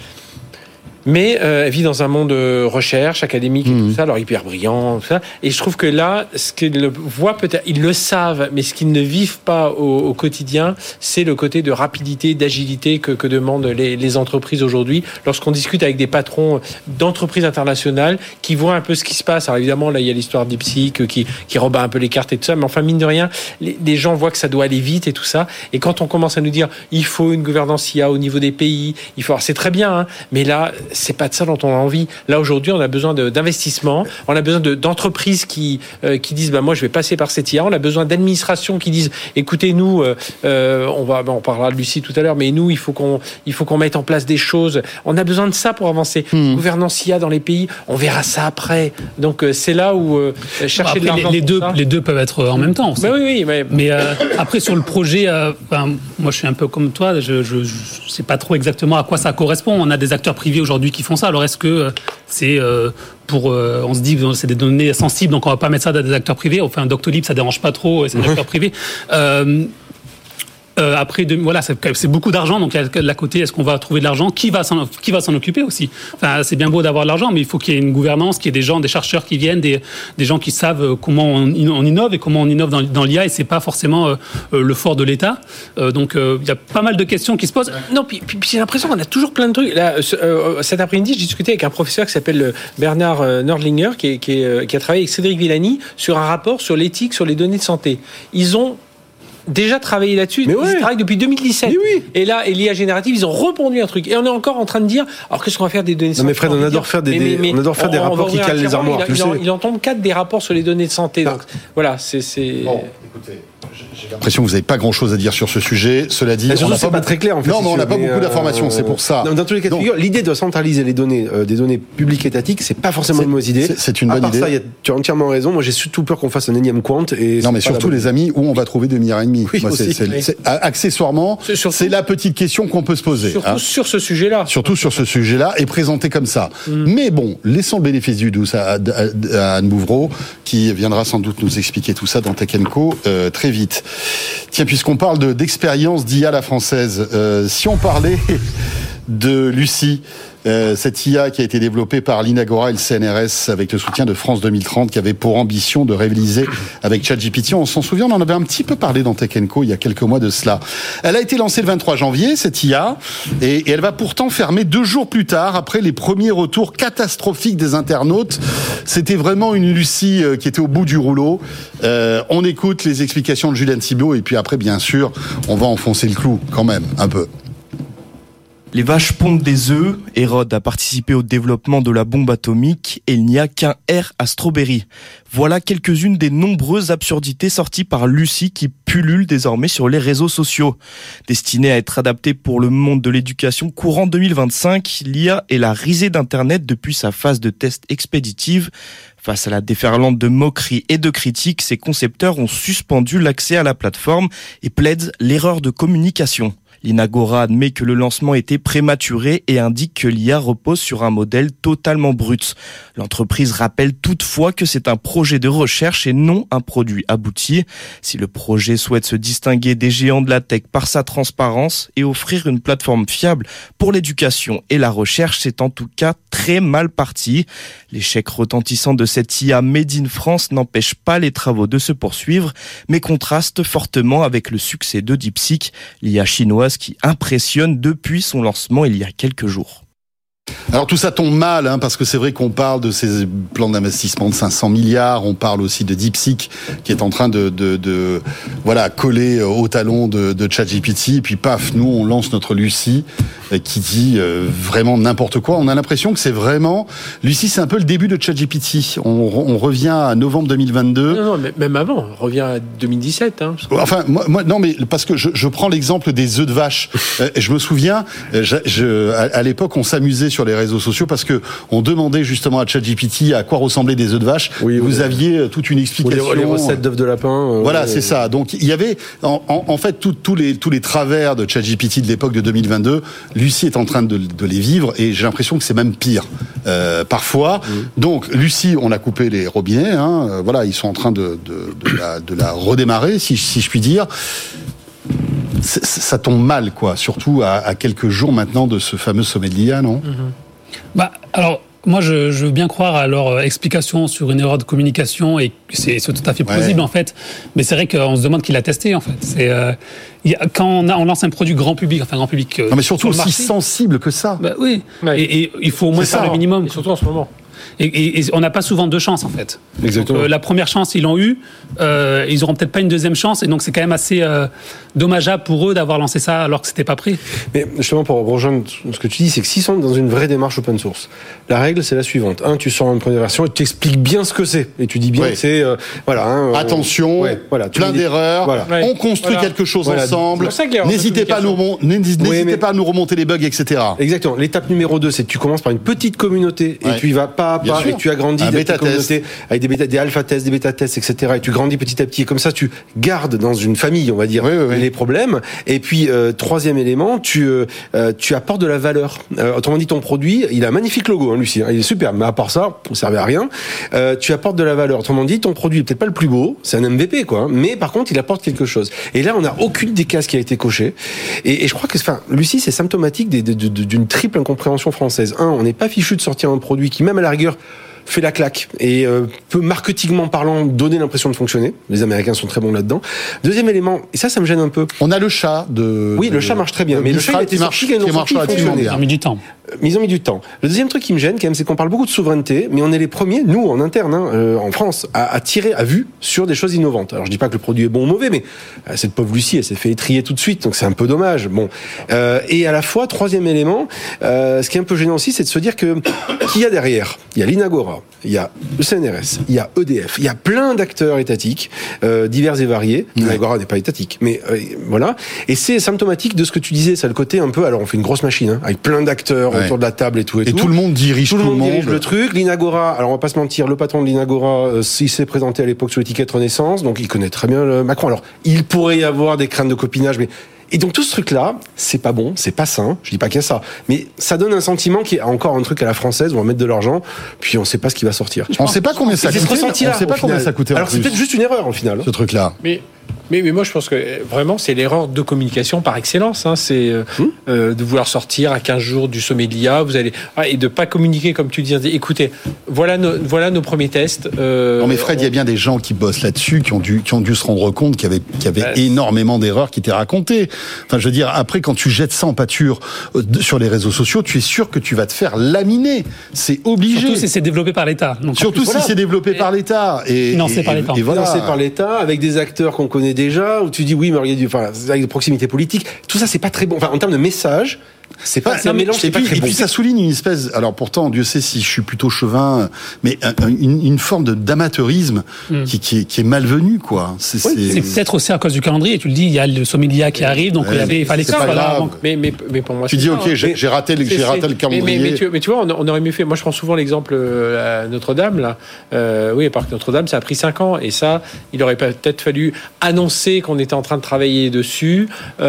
Mais euh, elle vit dans un monde de recherche académique et mmh. tout ça, alors hyper brillant, tout ça. Et je trouve que là, ce qu'ils voient peut-être, ils le savent, mais ce qu'ils ne vivent pas au, au quotidien, c'est le côté de rapidité, d'agilité que, que demandent les, les entreprises aujourd'hui. Lorsqu'on discute avec des patrons d'entreprises internationales qui voient un peu ce qui se passe, alors évidemment là il y a l'histoire d'Ipsic qui, qui rebat un peu les cartes et tout ça, mais enfin mine de rien, les, les gens voient que ça doit aller vite et tout ça. Et quand on commence à nous dire il faut une gouvernance I A au niveau des pays, il faut, alors c'est très bien, hein, mais là c'est pas de ça dont on a envie. Là aujourd'hui, on a besoin de, d'investissement, on a besoin de, d'entreprises qui euh, qui disent bah moi je vais passer par cette I A. On a besoin d'administrations qui disent écoutez nous, euh, euh, on va bah, on parlera de Lucie tout à l'heure, mais nous il faut qu'on il faut qu'on mette en place des choses. On a besoin de ça pour avancer. Mmh. Gouvernance I A dans les pays, on verra ça après. Donc euh, c'est là où euh, chercher bah après, de l'argent. Les, les deux ça. les deux peuvent être en même temps. Bah oui oui. Mais, mais euh, après sur le projet, euh, ben, moi je suis un peu comme toi, je, je je sais pas trop exactement à quoi ça correspond. On a des acteurs privés aujourd'hui qui font ça. Alors est-ce que euh, c'est euh, pour euh, on se dit c'est des données sensibles donc on va pas mettre ça dans des acteurs privés. Enfin un Doctolib ça dérange pas trop, c'est un acteur privé. Euh, Euh, après, de, voilà, c'est, c'est beaucoup d'argent. Donc, à la côté, est-ce qu'on va trouver de l'argent ? Qui va s'en, qui va s'en occuper aussi ? Enfin, c'est bien beau d'avoir de l'argent, mais il faut qu'il y ait une gouvernance, qu'il y ait des gens, des chercheurs qui viennent, des, des gens qui savent comment on, on innove et comment on innove dans, dans l'I A. Et c'est pas forcément euh, le fort de l'État. Euh, donc, il euh, y a pas mal de questions qui se posent. Non, puis, puis, puis j'ai l'impression qu'on a toujours plein de trucs. Là, euh, cet après-midi, j'ai discuté avec un professeur qui s'appelle Bernard Nördlinger, qui, est, qui, est, qui a travaillé avec Cédric Villani sur un rapport sur l'éthique sur les données de santé. Ils ont déjà travaillé là-dessus, mais ils ouais. travaillent depuis deux mille dix-sept. Oui. Et là, et l'I A générative, ils ont repondu un truc. Et on est encore en train de dire, alors qu'est-ce qu'on va faire des données de santé ? Non mais Fred, on adore faire des, mais, mais, mais, on adore faire on, des rapports qui calent les armoires. Il, il, en, il en tombe quatre des rapports sur les données de santé. Donc ah. voilà, c'est. c'est... Bon, écoutez. J'ai l'impression que vous n'avez pas grand-chose à dire sur ce sujet. Cela dit, on n'a pas, pas très clair. En fait, non, mais on n'a pas mais beaucoup euh, d'informations. C'est pour ça. Dans, dans tous les cas de figure, l'idée de centraliser les données, euh, des données publiques étatiques, c'est pas forcément c'est, une mauvaise idée. C'est, c'est une bonne à part idée. Ça, y a, tu as entièrement raison. Moi, j'ai surtout peur qu'on fasse un énième quant. Et non, mais surtout les amis, où on va trouver deux milliards et demi. Oui, Moi, aussi, c'est, c'est, oui. c'est, accessoirement, c'est, surtout, c'est la petite question qu'on peut se poser. Surtout hein. sur ce sujet-là. Surtout sur ce sujet-là, et présenté comme ça. Mm. Mais bon, laissons le bénéfice du doute à, à, à Anne Bouvreau, qui viendra sans doute nous expliquer tout ça dans Tech and Co euh, très vite. Tiens, puisqu'on parle de, d'expérience d'I A à la française, euh, si on parlait de Lucie, euh, cette I A qui a été développée par l'Inagora et le C N R S avec le soutien de France deux mille trente, qui avait pour ambition de réaliser avec ChatGPT. On s'en souvient, on en avait un petit peu parlé dans Tech and Co il y a quelques mois de cela. Elle a été lancée le vingt-trois janvier, cette I A, et, et elle va pourtant fermer deux jours plus tard, après les premiers retours catastrophiques des internautes. C'était vraiment une Lucie qui était au bout du rouleau. Euh, on écoute les explications de Julien Thibault, et puis après, bien sûr, on va enfoncer le clou, quand même, un peu. Les vaches pondent des œufs, Hérode a participé au développement de la bombe atomique et il n'y a qu'un R à Strawberry. Voilà quelques-unes des nombreuses absurdités sorties par Lucie qui pullulent désormais sur les réseaux sociaux. Destinée à être adaptée pour le monde de l'éducation courant deux mille vingt-cinq, l'I A est la risée d'Internet depuis sa phase de test expéditive. Face à la déferlante de moqueries et de critiques, ses concepteurs ont suspendu l'accès à la plateforme et plaident l'erreur de communication. L'Inagora admet que le lancement était prématuré et indique que l'I A repose sur un modèle totalement brut. L'entreprise rappelle toutefois que c'est un projet de recherche et non un produit abouti. Si le projet souhaite se distinguer des géants de la tech par sa transparence et offrir une plateforme fiable pour l'éducation et la recherche, c'est en tout cas très mal parti. L'échec retentissant de cette I A Made in France n'empêche pas les travaux de se poursuivre, mais contraste fortement avec le succès de DeepSeek, l'I A chinoise qui impressionne depuis son lancement il y a quelques jours. Alors tout ça tombe mal, hein, parce que c'est vrai qu'on parle de ces plans d'investissement de cinq cents milliards, on parle aussi de DeepSeek qui est en train de, de, de voilà coller au talon de, de ChatGPT, et puis paf, nous on lance notre Lucie qui dit euh, vraiment n'importe quoi. On a l'impression que c'est vraiment Lucie, c'est un peu le début de ChatGPT. On, on revient à novembre deux mille vingt-deux. Non, non, mais même avant, on revient à deux mille dix-sept. Hein, enfin, moi, moi, non, mais parce que je, je prends l'exemple des œufs de vache. euh, je me souviens, je, je, à, à l'époque, on s'amusait sur les réseaux sociaux parce que on demandait justement à ChatGPT à quoi ressemblaient des œufs de vache. Oui, vous oui. aviez toute une explication. Les, les recettes d'œufs de lapin. Euh, voilà, ouais, c'est ça. Donc il y avait en, en, en fait tous les tous les travers de ChatGPT de l'époque de deux mille vingt-deux. Lucie est en train de, de les vivre et j'ai l'impression que c'est même pire euh, parfois. Mmh. Donc Lucie, on a coupé les robinets. Hein, euh, voilà, ils sont en train de de, de, la, de la redémarrer, si, si je puis dire. C'est, ça tombe mal, quoi. Surtout à, à quelques jours maintenant de ce fameux sommet de l'I A, non ? Mmh. Bah alors. Moi, je, je veux bien croire à leur explication sur une erreur de communication et c'est, c'est tout à fait plausible, ouais. en fait. Mais c'est vrai qu'on se demande qui l'a testé, en fait. C'est, euh, y a, quand on, a, on lance un produit grand public, enfin grand public... Euh, non, mais surtout aussi marché, sensible que ça. Bah oui, ouais. et, et il faut au moins c'est faire ça, le minimum. Et surtout en ce moment. Et, et, et on n'a pas souvent deux chances en fait. Exactement. Donc, euh, la première chance, ils l'ont eu. Euh, ils auront peut-être pas une deuxième chance. Et donc, c'est quand même assez euh, dommageable pour eux d'avoir lancé ça alors que c'était pas prêt. Mais justement, pour rejoindre ce que tu dis, c'est que s'ils sont dans une vraie démarche open source, la règle, c'est la suivante. Un, tu sors une première version et tu expliques bien ce que c'est. Et tu dis bien Ouais. que c'est... Euh, voilà. Hein, Attention, ouais, voilà, tu plein mets des- d'erreurs, Voilà. Ouais. on construit Voilà. quelque chose Voilà. ensemble. C'est pour ça que l'erreur de N'hésitez pas à nous, remon- n'hésitez Oui, mais- pas à nous remonter les bugs, et cetera. Exactement. L'étape numéro deux, c'est que tu commences par une petite communauté et Ouais. tu y vas pas à Bien pas sûr. et tu agrandis Un des bêta communautés avec des bêta, des alpha tests, des bêta tests, et cetera. Et tu grandis petit à petit. Et comme ça, tu gardes dans une famille, on va dire, Oui, oui, oui. les problèmes. Et puis, euh, troisième élément, tu euh, euh, tu apportes de la valeur. Euh, autrement dit, ton produit, il a un magnifique logo, hein, Lucie. Hein, il est super. Mais à part ça, il servait à rien. Euh, tu apportes de la valeur. Autrement dit, ton produit est peut-être pas le plus beau, c'est un M V P, quoi. Hein, mais par contre, il apporte quelque chose. Et là, on n'a aucune des cases qui a été cochée. Et, et je crois que, enfin, Lucie, c'est symptomatique des- de- de- d'une triple incompréhension française. Un, on n'est pas fichu de sortir un produit qui, même à la rigueur, fait la claque et euh, peut marketingement parlant donner l'impression de fonctionner. Les Américains sont très bons là-dedans. Deuxième élément, et ça, ça me gêne un peu. On a le chat de. Oui, de- le chat marche très bien, de mais le chat, il a Mistral été qui marche, sorti, ils l'ont qui marche sorti, il relativement fonctionnait. Ça a bien. mis du temps. Euh, Mais ils ont mis du temps. Le deuxième truc qui me gêne, quand même, c'est qu'on parle beaucoup de souveraineté, mais on est les premiers, nous, en interne, hein, euh, en France, à, à tirer à vue sur des choses innovantes. Alors, je dis pas que le produit est bon ou mauvais, mais euh, cette pauvre Lucie, elle s'est fait étrier tout de suite, donc c'est un peu dommage. Bon, euh, et à la fois, troisième élément, euh, ce qui est un peu gênant aussi, c'est de se dire que qu'il y a derrière, il y a l'Inagora, il y a le C N R S, il y a E D F, il y a plein d'acteurs étatiques, euh, divers et variés. L'Inagora n'est pas étatique, mais euh, voilà. Et c'est symptomatique de ce que tu disais, c'est le côté un peu. Alors, on fait une grosse machine, hein, avec plein d'acteurs Ouais. autour de la table et tout et, Et tout le monde dirige tout le monde dirige le truc. L'Inagora, alors on va pas se mentir, le patron de l'Inagora, euh, il s'est présenté à l'époque sur l'étiquette Renaissance, donc il connaît très bien le Macron. Alors, il pourrait y avoir des craintes de copinage, mais et donc tout ce truc-là, c'est pas bon, c'est pas sain. Je dis pas qu'il y a ça, mais ça donne un sentiment qui est encore un truc à la française où on va mettre de l'argent, puis on sait pas ce qui va sortir. On sait pas combien ça C'est ce coûtait. ressenti-là, On sait au pas combien final. ça coûtait. en Alors c'est plus, peut-être juste une erreur au final. ce truc-là. Mais, mais, mais moi, je pense que euh, vraiment, c'est l'erreur de communication par excellence. Hein. C'est euh, Hum. euh, de vouloir sortir à quinze jours du sommet de l'I A, vous allez ah, et de pas communiquer comme tu dis. Écoutez, voilà nos, voilà nos premiers tests. Euh, Non mais Fred, il y a bien des gens qui bossent là-dessus, qui ont dû, qui ont dû se rendre compte qu'il y avait, qu'il y avait Bah, énormément d'erreurs qui étaient racontées. Enfin, je veux dire, après, quand tu jettes ça en pâture euh, de- sur les réseaux sociaux, tu es sûr que tu vas te faire laminer. C'est obligé. Surtout si c'est développé par l'État. Donc, en Surtout plus, si voilà. c'est développé par l'État et Financé et- par l'État. Et voilà. Financé par l'État, avec des acteurs qu'on connaît déjà, où tu dis oui, mais il y a du, enfin, avec des proximités politiques. Tout ça, c'est pas très bon. Enfin, en termes de message, c'est pas, c'est un Non, mais- mélange qui et est pas puis, très et bon. puis ça souligne une espèce, alors pourtant Dieu sait si je suis plutôt chevin, mais un- un- une, une forme de d'amateurisme Mm. qui, qui, est, qui est malvenue quoi. C'est, C'est peut-être aussi à cause du calendrier. Tu le dis, il y a le sommet de l'I A qui arrive, donc Ouais, il, y avait, il fallait que c'est ça pas soit là grave. avant. Mais, mais, mais pour moi, Tu c'est dis ça, ok, hein. j'ai, Mais- j'ai raté, le- C'est- j'ai raté c'est- le mais, calendrier. mais, mais, tu, mais tu vois, on, on aurait mieux fait. Moi, je prends souvent l'exemple euh, à Notre-Dame. Là. Euh, oui, Parc Notre-Dame, ça a pris cinq ans. Et ça, il aurait peut-être fallu annoncer qu'on était en train de travailler dessus,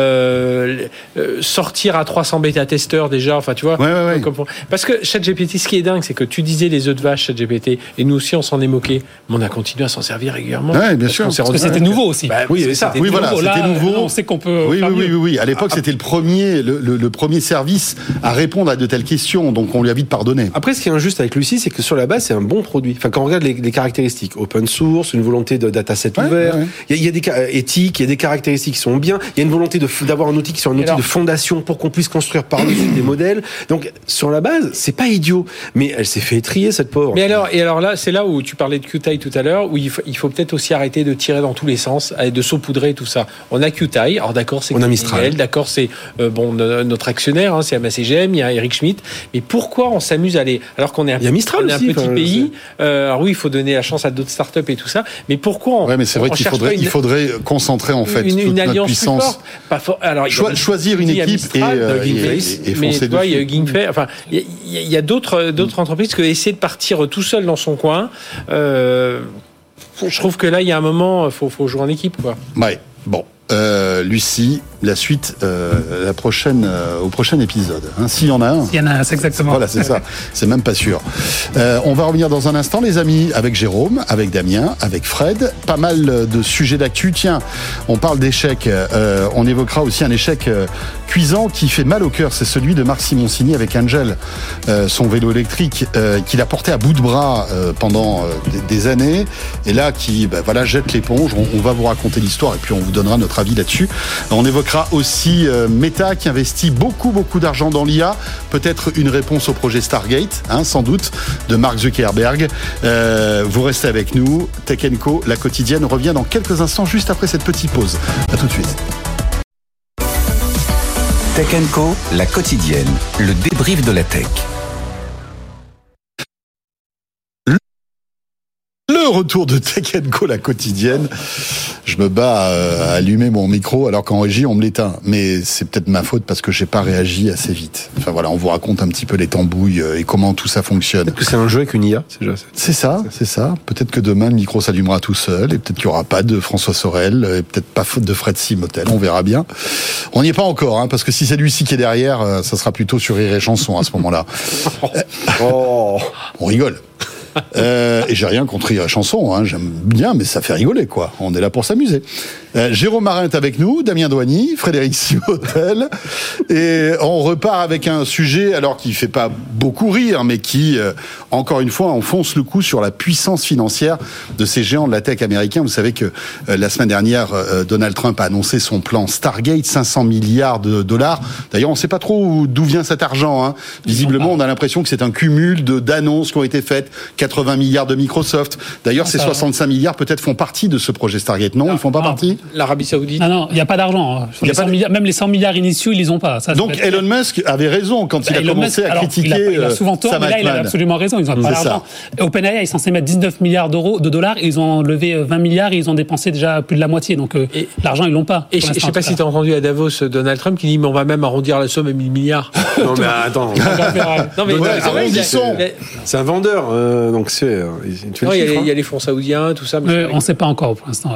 euh, euh, sortir à trois cents bêta-testeurs déjà. Enfin, tu vois. Ouais, ouais, ouais. Comme pour- Parce que ChatGPT, ce qui est dingue, c'est que tu disais les œufs de vache ChatGPT, et nous aussi, on s'en est moqué. Mais on a continué à s'en servir régulièrement. Ouais, bien Parce sûr. qu'on s'est Parce que rendu c'était compte nouveau aussi. Bah, Oui, il y avait parce ça. que c'était Oui, voilà, nouveau. c'était Là, nouveau. là, on sait qu'on peut Oui, faire oui, oui, mieux. oui, oui. À l'époque, c'était le premier, le, le, le premier service à répondre à de telles questions, donc on lui a vite pardonné. Après, ce qui est injuste avec Lucie, c'est que sur la base, c'est un bon produit. Enfin, quand on regarde les, les caractéristiques, open source, une volonté de dataset Ouais, ouvert, ouais, ouais. il y, a- il y a des ca- euh, éthiques, il y a des caractéristiques qui sont bien, il y a une volonté de f- d'avoir un outil qui soit un outil alors- de fondation pour qu'on puisse construire par-dessus des modèles. Donc, sur la base, c'est pas idiot, mais elle s'est fait étrier cette pauvre. Mais alors, et alors là, c'est là où tu parlais de Qtile tout à l'heure, où il faut, il faut peut-être aussi arrêter de tirer dans tous les sens, et de saupoudrer tout ça. On a Qtile, alors d'accord, c'est On a Mistral. Mistral, d'accord, c'est euh, bon no- notre actionnaire, hein, c'est M A C G M, il y a Eric Schmidt. Mais pourquoi on s'amuse à aller, alors qu'on est un, Il y a Mistral on est un aussi, petit enfin, pays, euh, alors oui, il faut donner la chance à d'autres startups et tout ça, mais pourquoi on, Ouais, mais c'est vrai on qu'il cherche faudrait, pas une, il faudrait concentrer en fait une, toute une notre alliance plus puissance. forte. Pas for- alors, il y a- Choi- choisir une il y a équipe Mistral, et, euh, Hugging et- Face, et- et mais foncer tu vois, il y a dessus. Hugging Face, enfin, il y a, il y a- il y a d'autres, d'autres entreprises que essayer de partir tout seul dans son coin. Euh, je trouve que là, il y a un moment, faut, faut jouer en équipe, quoi. Ouais. Bon, euh, Lucie, la suite, euh, la prochaine, euh, au prochain épisode. Hein, s'il y en a un. Il y en a, c'est exactement. Voilà, c'est ça. C'est même pas sûr. Euh, on va revenir dans un instant, les amis, avec Jérôme, avec Damien, avec Fred. Pas mal de sujets d'actu. Tiens, on parle d'échecs. Euh, on évoquera aussi un échec euh, cuisant qui fait mal au cœur. C'est celui de Marc Simoncini avec Angel, euh, son vélo électrique euh, qu'il a porté à bout de bras euh, pendant euh, des, des années. Et là, qui, bah, voilà, jette l'éponge. On, on va vous raconter l'histoire et puis on vous donnera notre avis avis là-dessus. On évoquera aussi euh, Meta qui investit beaucoup, beaucoup d'argent dans l'I A. Peut-être une réponse au projet Stargate, hein, sans doute, de Mark Zuckerberg. Euh, vous restez avec nous. Tech and Co, la quotidienne, revient dans quelques instants, juste après cette petite pause. À tout de suite. Tech and Co, la quotidienne, le débrief de la tech. Le retour de Tech and Co, la quotidienne. Je me bats à allumer mon micro alors qu'en régie on me l'éteint. Mais c'est peut-être ma faute parce que j'ai pas réagi assez vite. Enfin voilà, on vous raconte un petit peu les tambouilles et comment tout ça fonctionne. Peut-être que c'est un jeu avec une I A, c'est déjà. C'est ça, c'est ça. Peut-être que demain le micro s'allumera tout seul et peut-être qu'il y aura pas de François Sorel et peut-être pas faute de Fred Simotel. On verra bien. On n'y est pas encore, hein, parce que si c'est lui-ci qui est derrière, ça sera plutôt sur Rire et Chanson à ce moment-là. Oh, on rigole. Euh, et j'ai rien contre Rire et Chanson, hein, j'aime bien, mais ça fait rigoler, quoi. On est là pour s'amuser. Euh, Jérôme Marin est avec nous, Damien Douany, Frédéric Simotel, et on repart avec un sujet, alors qui fait pas beaucoup rire, mais qui, euh, encore une fois, enfonce le coup sur la puissance financière de ces géants de la tech américains. Vous savez que euh, la semaine dernière, euh, Donald Trump a annoncé son plan Stargate, cinq cents milliards de dollars. D'ailleurs, on sait pas trop d'où vient cet argent, hein. Visiblement, on a l'impression que c'est un cumul de d'annonces qui ont été faites. quatre-vingts milliards de Microsoft. D'ailleurs, ces soixante-cinq milliards peut-être font partie de ce projet Stargate. Non, non ils font pas non. partie. L'Arabie Saoudite. Ah non, il n'y a pas d'argent. Les pas milliards, même les cent milliards initiaux, ils les ont pas. Ça, donc Elon Musk avait raison quand il bah, a Elon commencé Musk, à alors, critiquer. Il a, il a souvent tort, mais là, il a absolument raison. Ils n'ont pas d'argent. OpenAI est censé mettre dix-neuf milliards d'euros, de dollars, et ils ont levé vingt milliards et ils ont dépensé déjà plus de la moitié. Donc euh, et, l'argent, ils l'ont pas. Et je ne sais pas si tu as entendu à Davos Donald Trump qui dit mais on va même arrondir la somme à mille milliards. Non mais attends. Non mais arrondissons. C'est un vendeur, donc c'est. Il y a les fonds saoudiens, tout ça. On ne sait pas encore pour l'instant.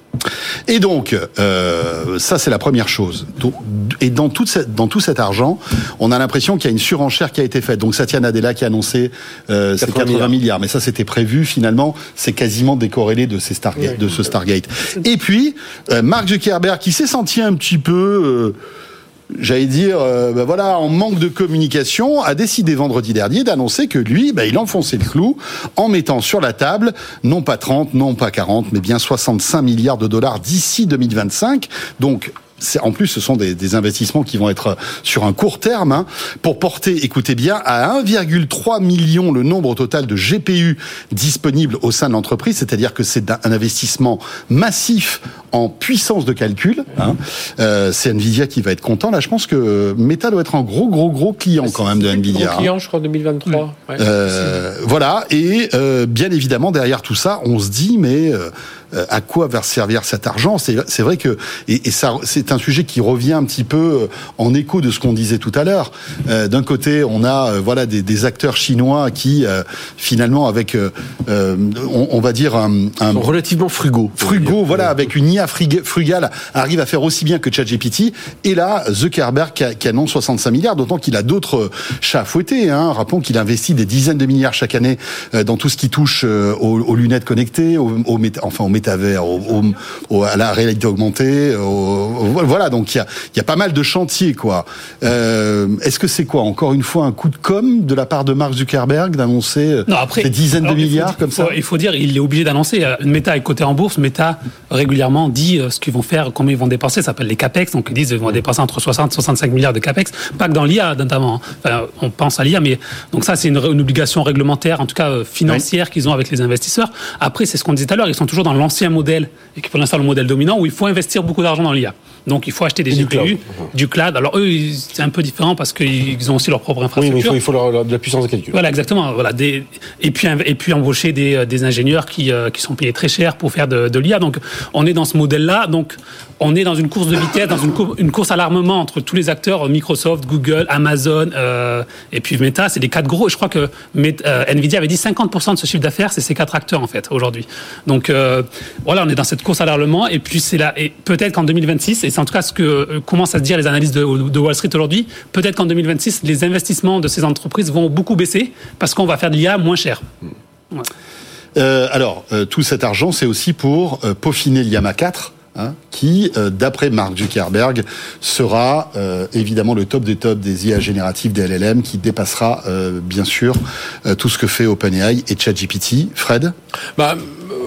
Et donc, euh, ça c'est la première chose. Et dans tout, cette, dans tout cet argent, on a l'impression qu'il y a une surenchère qui a été faite. Donc Satya Nadella qui a annoncé euh, ces quatre-vingts milliards, mais ça c'était prévu finalement, c'est quasiment décorrélé de, ces Stargate, de ce Stargate. Et puis, euh, Mark Zuckerberg qui s'est senti un petit peu... Euh, j'allais dire, euh, ben voilà, en manque de communication, a décidé vendredi dernier d'annoncer que lui, ben, il enfonçait le clou en mettant sur la table, non pas trente, non pas quarante, mais bien soixante-cinq milliards de dollars d'ici deux mille vingt-cinq. Donc, c'est, en plus, ce sont des, des investissements qui vont être sur un court terme, hein, pour porter, écoutez bien, à un virgule trois million le nombre total de G P U disponibles au sein de l'entreprise, c'est-à-dire que c'est un investissement massif en puissance de calcul. Hein. Euh, c'est Nvidia qui va être content. Là, je pense que Meta doit être un gros, gros, gros client quand même de Nvidia. Gros client, je crois, deux mille vingt-trois. Ouais. Euh, voilà. Et euh, bien évidemment, derrière tout ça, on se dit, mais euh, à quoi va servir cet argent ? C'est, c'est vrai que et, et ça, c'est un sujet qui revient un petit peu en écho de ce qu'on disait tout à l'heure. Euh, d'un côté, on a euh, voilà des, des acteurs chinois qui euh, finalement, avec, euh, on, on va dire un, un relativement frugaux, frugaux, voilà, avec une I A frugale, arrive à faire aussi bien que ChatGPT. Et là, Zuckerberg qui, qui annonce soixante-cinq milliards, d'autant qu'il a d'autres chats à fouetter. Hein. Rappelons qu'il investit des dizaines de milliards chaque année dans tout ce qui touche aux, aux lunettes connectées, au, au méta, enfin au métavers, au, au, au, à la réalité augmentée. Au, au, voilà, donc il y a, il y a pas mal de chantiers, quoi. Euh, est-ce que c'est quoi, encore une fois, un coup de com' de la part de Mark Zuckerberg d'annoncer non, après, des dizaines alors, de milliards faut, comme ça? Il faut dire, il est obligé d'annoncer. Meta est coté en bourse. Meta régulièrement dit ce qu'ils vont faire, combien ils vont dépenser. Ça s'appelle les capex. Donc ils disent qu'ils vont dépenser entre soixante et soixante-cinq milliards de capex. Pas que dans l'I A, notamment. Enfin, on pense à l'I A, mais donc ça, c'est une, une obligation réglementaire, en tout cas financière, oui, qu'ils ont avec les investisseurs. Après, c'est ce qu'on disait tout à l'heure. Ils sont toujours dans l'ancien modèle, et qui pour l'instant le modèle dominant, où il faut investir beaucoup d'argent dans l'I A. Donc il faut acheter des G P U, du cloud. Alors eux, c'est un peu différent parce qu'ils ont aussi leur propre infrastructure. Oui, mais il faut, il faut leur, leur, de la puissance de calcul. Voilà, exactement. Voilà, des, et puis et puis embaucher des, des ingénieurs qui euh, qui sont payés très cher pour faire de, de l'I A. Donc on est dans ce modèle-là. Donc on est dans une course de vitesse, dans une, cour- une course à l'armement entre tous les acteurs, Microsoft, Google, Amazon, euh, et puis Meta. C'est les quatre gros. Je crois que Meta, euh, Nvidia avait dit cinquante pour cent de ce chiffre d'affaires, c'est ces quatre acteurs en fait aujourd'hui. Donc euh, voilà, on est dans cette course à l'armement. Et puis c'est là. Et peut-être qu'en deux mille vingt-six, et c'est en tout cas ce que euh, commencent à se dire les analystes de, de Wall Street aujourd'hui, peut-être qu'en deux mille vingt-six, les investissements de ces entreprises vont beaucoup baisser parce qu'on va faire de l'I A moins cher. Ouais. Euh, alors, euh, tout cet argent, c'est aussi pour euh, peaufiner l'Llama quatre. Hein, qui, euh, d'après Mark Zuckerberg, sera euh, évidemment le top des tops des I A génératives, des L L M, qui dépassera euh, bien sûr euh, tout ce que fait OpenAI et ChatGPT. Fred ? Bah,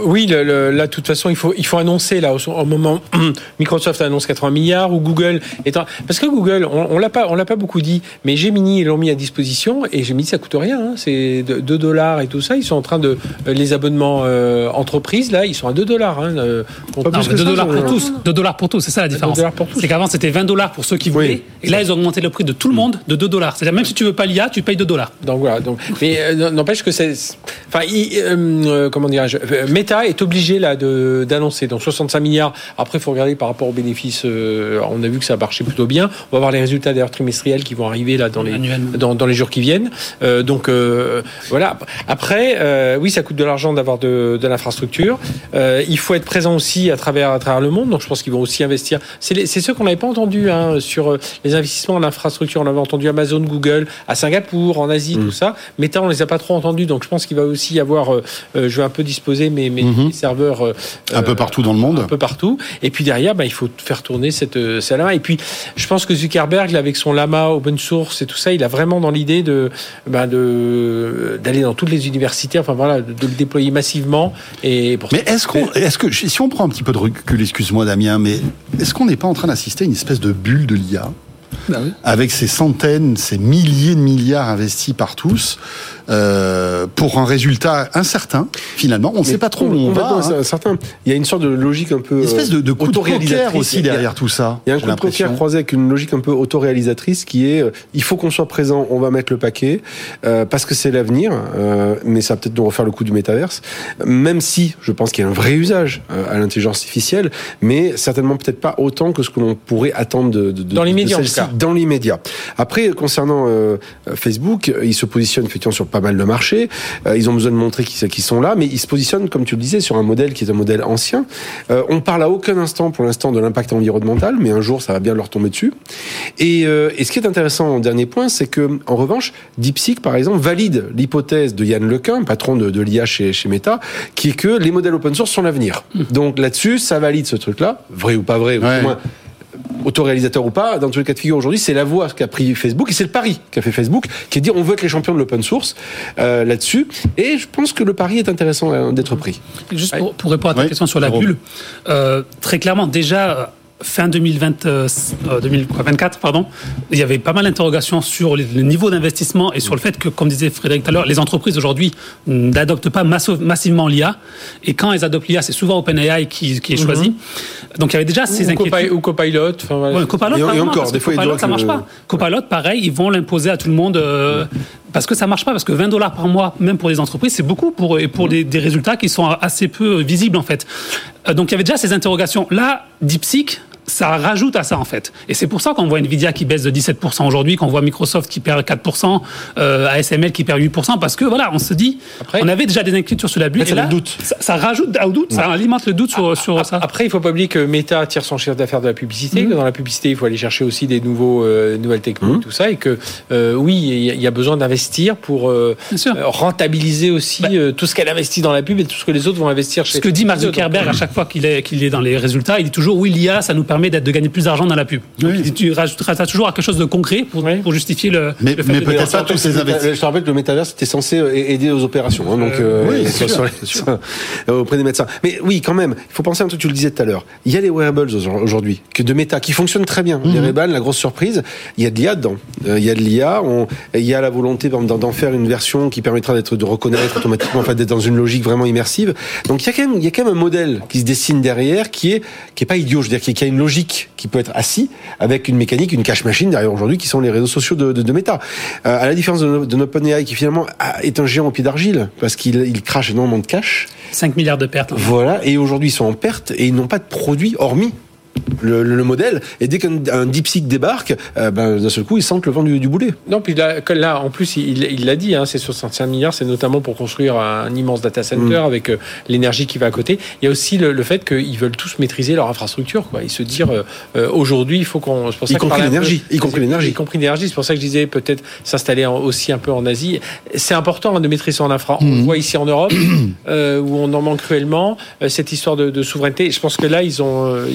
Oui, le, le, là, de toute façon, il faut, il faut annoncer, là, au, au moment, Microsoft annonce quatre-vingts milliards, ou Google étant, parce que Google, on, on l'a pas, on l'a pas beaucoup dit, mais Gemini, ils l'ont mis à disposition, et Gemini, ça coûte rien, hein, c'est deux dollars et tout ça, ils sont en train de, les abonnements, euh, entreprises, là, ils sont à deux dollars, hein, euh, non, deux dollars pour tous, deux dollars pour tous, c'est ça la différence. C'est qu'avant, c'était vingt dollars pour ceux qui voulaient, oui, et là, ils ont augmenté le prix de tout le monde de deux dollars. C'est-à-dire, même si tu veux pas l'I A, tu payes deux dollars. Donc voilà, donc, mais, euh, n'empêche que c'est, enfin, il, euh, comment dirais-je, Meta est obligé là de, d'annoncer donc soixante-cinq milliards. Après, il faut regarder par rapport aux bénéfices. Euh, on a vu que ça a marché plutôt bien. On va voir les résultats d'ailleurs trimestriels qui vont arriver là dans les dans, dans les jours qui viennent. Euh, donc euh, voilà. Après, euh, oui, ça coûte de l'argent d'avoir de, de l'infrastructure. Euh, il faut être présent aussi à travers à travers le monde. Donc je pense qu'ils vont aussi investir. C'est, les, c'est ceux qu'on n'avait pas entendu hein, sur les investissements en infrastructure. On avait entendu Amazon, Google, à Singapour, en Asie, mmh. tout ça. Meta, on les a pas trop entendus. Donc je pense qu'il va aussi y avoir. Euh, je vais un peu disposer mes, mes mmh. serveurs euh, un peu partout dans le monde, un peu partout. Et puis derrière, bah, il faut faire tourner cette cette lama. Et puis, je pense que Zuckerberg, là, avec son lama open source et tout ça, il a vraiment dans l'idée de bah, de d'aller dans toutes les universités. Enfin voilà, de, de le déployer massivement. Et pour mais est-ce qu'on, est-ce que si on prend un petit peu de recul, excuse-moi Damien, mais est-ce qu'on n'est pas en train d'assister à une espèce de bulle de l'I A? Ben oui. Avec ces centaines, ces milliers de milliards investis par tous, euh, pour un résultat incertain, finalement. On ne sait pas trop où on va. Hein. Certain. Il y a une sorte de logique un peu. Une espèce de, de coup de poker aussi derrière tout ça. Il y a un coup de poker croisé avec une logique un peu autoréalisatrice qui est euh, il faut qu'on soit présent, on va mettre le paquet, euh, parce que c'est l'avenir, euh, mais ça va peut-être nous refaire le coup du métaverse, même si je pense qu'il y a un vrai usage euh, à l'intelligence artificielle, mais certainement peut-être pas autant que ce que l'on pourrait attendre de, de, de, dans l'immédiat, de celle-ci. Dans l'immédiat. Après, concernant euh, Facebook, ils se positionnent effectivement sur pas mal de marchés. Euh, ils ont besoin de montrer qu'ils, qu'ils sont là, mais ils se positionnent, comme tu le disais, sur un modèle qui est un modèle ancien. Euh, on parle à aucun instant, pour l'instant, de l'impact environnemental, mais un jour, ça va bien leur tomber dessus. Et, euh, et ce qui est intéressant, en dernier point, c'est que, en revanche, DeepSeek, par exemple, valide l'hypothèse de Yann LeCun, patron de, de l'I A chez, chez Meta, qui est que les modèles open source sont l'avenir. Mmh. Donc là-dessus, ça valide ce truc-là, vrai ou pas vrai, ouais. Au moins. Autoréalisateur ou pas, dans tous les cas de figure aujourd'hui, c'est la voie qu'a pris Facebook et c'est le pari qu'a fait Facebook, qui est de dire on veut être les champions de l'open source euh, là-dessus. Et je pense que le pari est intéressant euh, d'être pris. Juste pour, pour répondre à ta ouais. question sur la bulle, euh, très clairement, déjà. Fin deux mille vingt, euh, deux mille vingt-quatre, pardon, il y avait pas mal d'interrogations sur le niveau d'investissement et sur le fait que, comme disait Frédéric tout à l'heure, les entreprises aujourd'hui n'adoptent pas masso- massivement l'I A. Et quand elles adoptent l'I A, c'est souvent OpenAI qui, qui est choisi. Mm-hmm. Donc il y avait déjà ou ces inquiétudes. Copilot, ou Copilot. Enfin, ouais. Ouais, Copilot, et, et encore, des fois, Copilot, ça marche pas. Copilot, pareil, ils vont l'imposer à tout le monde. Euh, Parce que ça marche pas, parce que vingt dollars par mois, même pour les entreprises, c'est beaucoup pour, et pour des, des résultats qui sont assez peu visibles, en fait. Donc, il y avait déjà ces interrogations. Là, DeepSeek, ça rajoute à ça, en fait. Et c'est pour ça qu'on voit Nvidia qui baisse de dix-sept pour cent aujourd'hui, qu'on voit Microsoft qui perd quatre pour cent, euh, A S M L qui perd huit pour cent, parce que, voilà, on se dit, après, on avait déjà des inquiétudes sur la bulle, et là, doute. Ça, ça rajoute au doute, ouais. Ça alimente le doute sur, ah, sur ah, ça. Après, il faut pas oublier que Meta tire son chiffre d'affaires de la publicité, mmh. que dans la publicité, il faut aller chercher aussi des nouveaux, euh, nouvelles technologies, mmh. tout ça, et que, euh, oui, il y a besoin d'investir pour euh, rentabiliser aussi bah, euh, tout ce qu'elle investit dans la pub et tout ce que les autres vont investir chez. Ce que dit Mark Zuckerberg à chaque fois qu'il est, qu'il est dans les résultats, il dit toujours, oui, l'I A, ça nous permet d'être, de gagner plus d'argent dans la pub. Donc, oui. Tu rajouteras toujours à quelque chose de concret pour, oui. pour justifier le. Mais, le fait mais de peut-être pas tous ces investissements. Je te rappelle que le métaverse était censé aider aux opérations, hein, donc euh, oui, sur, sûr, sur, sur, euh, auprès des médecins. Mais oui, quand même, il faut penser à un truc. Tu le disais tout à l'heure. Il y a les wearables aujourd'hui que de Meta qui fonctionnent très bien. Mm-hmm. Les Ray-Ban, la grosse surprise, il y a de l'I A dedans. Euh, il y a de l'I A. On, il y a la volonté d'en, d'en faire une version qui permettra d'être de reconnaître automatiquement, en fait, d'être dans une logique vraiment immersive. Donc il y a quand même, il y a quand même un modèle qui se dessine derrière qui est qui est pas idiot. Je veux dire, qui, qui a une logique qui peut être assis avec une mécanique, une cache machine derrière aujourd'hui qui sont les réseaux sociaux de, de, de Meta. Euh, à la différence de, de OpenAI qui finalement est un géant au pied d'argile parce qu'il il crache énormément de cash. cinq milliards de pertes. Voilà, et aujourd'hui ils sont en perte et ils n'ont pas de produit hormis Le, le, le modèle, et dès qu'un un DeepSeek débarque, euh, ben, d'un seul coup, ils sentent le vent du, du boulet. Non, puis là, là en plus, il, il l'a dit, hein, c'est soixante-cinq milliards, c'est notamment pour construire un immense data center mmh. avec euh, l'énergie qui va à côté. Il y a aussi le, le fait qu'ils veulent tous maîtriser leur infrastructure, quoi. Ils se dire, euh, aujourd'hui, il faut qu'on... C'est pour ça y compris l'énergie. Peu, y compris l'énergie. Y compris l'énergie. C'est pour ça que je disais, peut-être s'installer en, aussi un peu en Asie. C'est important hein, de maîtriser son infra. Mmh. On le voit ici en Europe, euh, où on en manque cruellement, euh, cette histoire de, de souveraineté. Je pense que là, ils ont... Euh, enfin, ils se rendent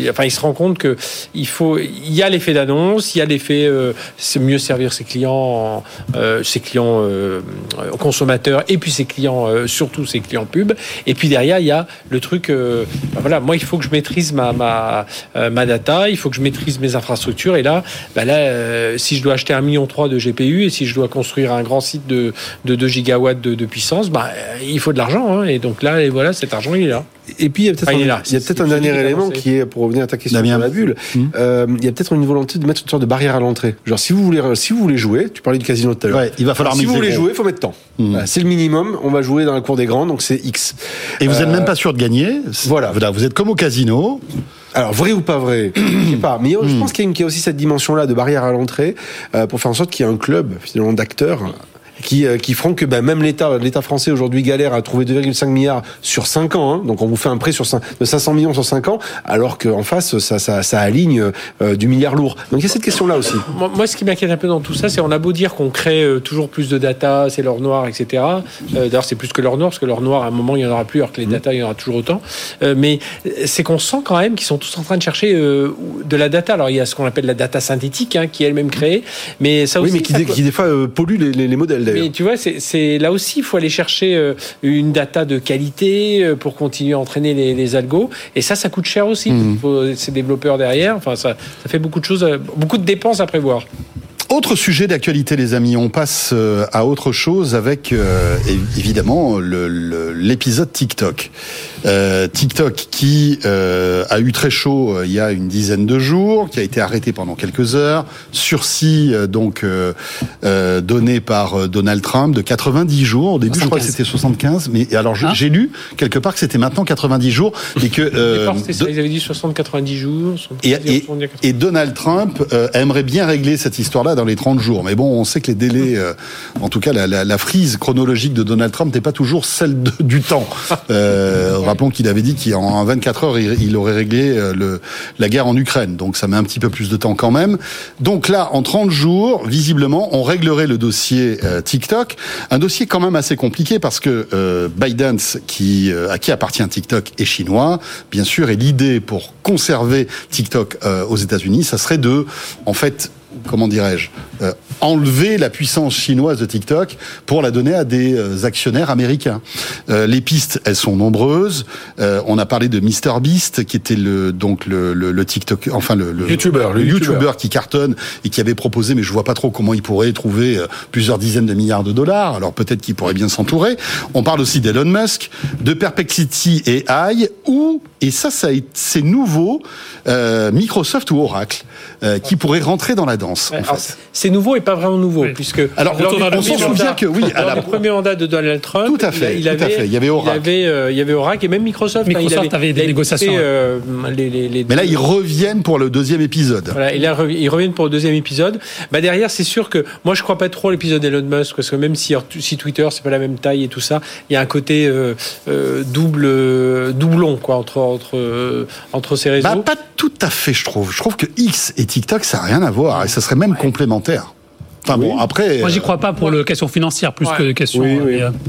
rend compte que il faut, il y a l'effet d'annonce, il y a l'effet, euh, c'est mieux servir ses clients, euh, ses clients euh, consommateurs, et puis ses clients, euh, surtout ses clients pub. Et puis derrière, il y a le truc, euh, ben voilà, moi il faut que je maîtrise ma ma euh, ma data, il faut que je maîtrise mes infrastructures. Et là, ben là, euh, si je dois acheter un million trois de G P U et si je dois construire un grand site de de deux gigawatts de, de puissance, ben il faut de l'argent. Hein, et donc là, et voilà, cet argent il est là. Et puis il y a peut-être enfin, un, il, là, il y a peut-être un dernier élément avancé. Qui est, pour revenir à ta question Damien. sur la bulle, mmh. euh, il y a peut-être une volonté de mettre une sorte de barrière à l'entrée. Genre si vous voulez, si vous voulez jouer, tu parlais du casino tout à l'heure. Ouais, il va falloir. Alors, si vous voulez jouer, il faut mettre temps. Mmh. Voilà, c'est le minimum. On va jouer dans la cour des grands, donc c'est X. Et vous euh, n'êtes même pas sûr de gagner. Voilà. Voilà, vous êtes comme au casino. Alors vrai ou pas vrai, je sais pas. Mais je pense qu'il y a, une, qu'il y a aussi cette dimension-là de barrière à l'entrée euh, pour faire en sorte qu'il y ait un club finalement d'acteurs. Qui, euh, qui feront que ben, même l'État, l'État français aujourd'hui galère à trouver deux virgule cinq milliards sur cinq ans. Hein, donc on vous fait un prêt sur cinq, de cinq cents millions sur cinq ans, alors qu'en face ça, ça, ça aligne euh, du milliard lourd. Donc il y a cette question-là aussi. Moi, moi, ce qui m'inquiète un peu dans tout ça, c'est on a beau dire qu'on crée euh, toujours plus de data, c'est l'or noir, et cetera. Euh, d'ailleurs, c'est plus que l'or noir parce que l'or noir, à un moment, il y en aura plus, alors que les data, il y en aura toujours autant. Euh, mais c'est qu'on sent quand même qu'ils sont tous en train de chercher euh, de la data. Alors il y a ce qu'on appelle la data synthétique, hein, qui est elle-même créée, mais ça aussi. Oui, mais qui, ça, des, qui des fois euh, pollue les, les, les modèles d'ailleurs. Mais tu vois, c'est C'est là aussi, il faut aller chercher une data de qualité pour continuer à entraîner les, les algos. Et ça, ça coûte cher aussi. Mmh. Il faut ces développeurs derrière. Enfin, ça, ça fait beaucoup de choses, beaucoup de dépenses à prévoir. Autre sujet d'actualité, les amis, on passe à autre chose avec euh, évidemment le, le, l'épisode TikTok. Euh, TikTok qui euh, a eu très chaud euh, il y a une dizaine de jours, qui a été arrêté pendant quelques heures, sursis euh, donc euh, euh, donné par euh, Donald Trump de quatre-vingt-dix jours. Au début, soixante-quinze. Je crois que c'était soixante-quinze, mais alors hein j'ai lu quelque part que c'était maintenant quatre-vingt-dix jours et que euh, départ, c'était ça, de... ils avaient dit soixante à quatre-vingt-dix jours. Et, et, et Donald Trump euh, aimerait bien régler cette histoire-là dans les trente jours. Mais bon, on sait que les délais, euh, en tout cas la, la, la frise chronologique de Donald Trump n'est pas toujours celle de, du temps. Euh, rappelons qu'il avait dit qu'en vingt-quatre heures, il, il aurait réglé euh, le, la guerre en Ukraine. Donc ça met un petit peu plus de temps quand même. Donc là, en trente jours, visiblement, on réglerait le dossier euh, TikTok. Un dossier quand même assez compliqué parce que euh, ByteDance, qui, euh, à qui appartient TikTok, est chinois, bien sûr, et l'idée pour conserver TikTok euh, aux États-Unis, ça serait de, en fait, comment dirais-je, euh, enlever la puissance chinoise de TikTok pour la donner à des euh, actionnaires américains. Euh, les pistes, elles sont nombreuses. Euh, on a parlé de MrBeast, qui était le donc le, le, le TikTok, enfin le, le YouTuber, le, le YouTuber qui cartonne et qui avait proposé, mais je vois pas trop comment il pourrait trouver euh, plusieurs dizaines de milliards de dollars. Alors peut-être qu'il pourrait bien s'entourer. On parle aussi d'Elon Musk, de Perplexity A I, ou et ça, ça c'est nouveau, euh, Microsoft ou Oracle, euh, qui pourrait rentrer dans la danse. Ouais, en alors, fait. C'est nouveau et pas vraiment nouveau, oui. puisque alors on, on s'en souvient que oui, à la... le premier mandat de Donald Trump, tout à fait, il, il tout avait, à fait. Il y avait Oracle, il y avait, euh, il y avait Oracle et même Microsoft. Microsoft hein, il avait, avait des il négociations. Fait, euh, les, les, les Mais là, ils reviennent pour le deuxième épisode. Voilà, et là, ils reviennent pour le deuxième épisode. Bah derrière, c'est sûr que moi, je crois pas trop à l'épisode d'Elon Musk, parce que même si, si Twitter, c'est pas la même taille et tout ça, il y a un côté euh, euh, double, euh, doublon quoi entre entre euh, entre ces réseaux. Bah, pas tout à fait, je trouve. Je trouve que X et TikTok, ça n'a rien à voir, et ça serait même ouais. complémentaire. Enfin oui. bon, après. Moi, j'y crois pas pour le question financière plus ouais. que question. Oui, oui. Euh,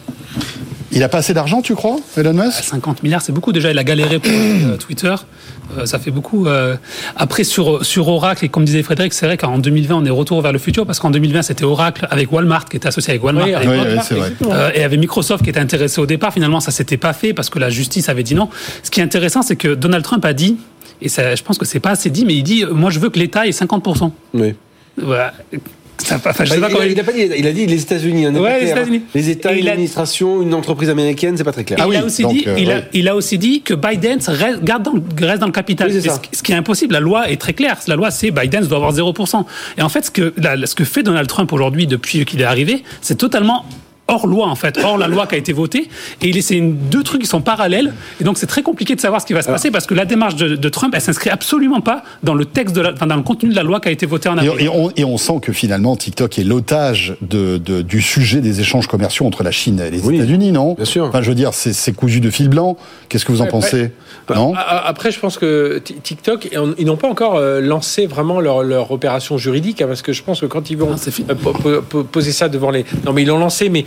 Il a pas assez d'argent, tu crois, Elon Musk ? cinquante milliards, c'est beaucoup. Déjà, il a galéré pour euh, Twitter. Euh, ça fait beaucoup. Euh... Après, sur, sur Oracle, et comme disait Frédéric, c'est vrai qu'en deux mille vingt, on est retour vers le futur, parce qu'en deux mille vingt, c'était Oracle avec Walmart, qui était associé avec Walmart. Oui, avec oui, Walmart, oui, c'est vrai. Euh, et avait Microsoft qui était intéressé au départ. Finalement, ça s'était pas fait, parce que la justice avait dit non. Ce qui est intéressant, c'est que Donald Trump a dit, et ça, je pense que c'est pas assez dit, mais il dit, moi, je veux que l'État ait cinquante pour cent. Oui. Voilà. Ça, enfin, je sais bah, pas il, il, a pas dit, il a dit les États-Unis, hein, ouais, les, clair, États-Unis. Hein. Les États, une administration, une entreprise américaine, c'est pas très clair. Ah oui, il, a aussi donc, dit, euh, il, a, ouais. il a aussi dit que ByteDance reste, garde dans, reste dans le capital. Oui, ce, ce qui est impossible. La loi est très claire. La loi, c'est ByteDance doit avoir zéro pour cent. Et en fait, ce que, la, ce que fait Donald Trump aujourd'hui, depuis qu'il est arrivé, c'est totalement hors loi, en fait, hors la loi qui a été votée. Et c'est une, deux trucs qui sont parallèles. Et donc, c'est très compliqué de savoir ce qui va se Alors, passer, parce que la démarche de, de Trump, elle s'inscrit absolument pas dans le texte de la, enfin, dans le contenu de la loi qui a été votée en avril. Et, et, on, et on sent que finalement, TikTok est l'otage de, de, du sujet des échanges commerciaux entre la Chine et les oui, États-Unis, non ? Bien sûr. Enfin, je veux dire, c'est, c'est cousu de fil blanc. Qu'est-ce que vous en après, pensez ? Non ? Après, je pense que TikTok, ils n'ont pas encore lancé vraiment leur, leur opération juridique, parce que je pense que quand ils vont ah, poser ça devant les... Non, mais ils l'ont lancé, mais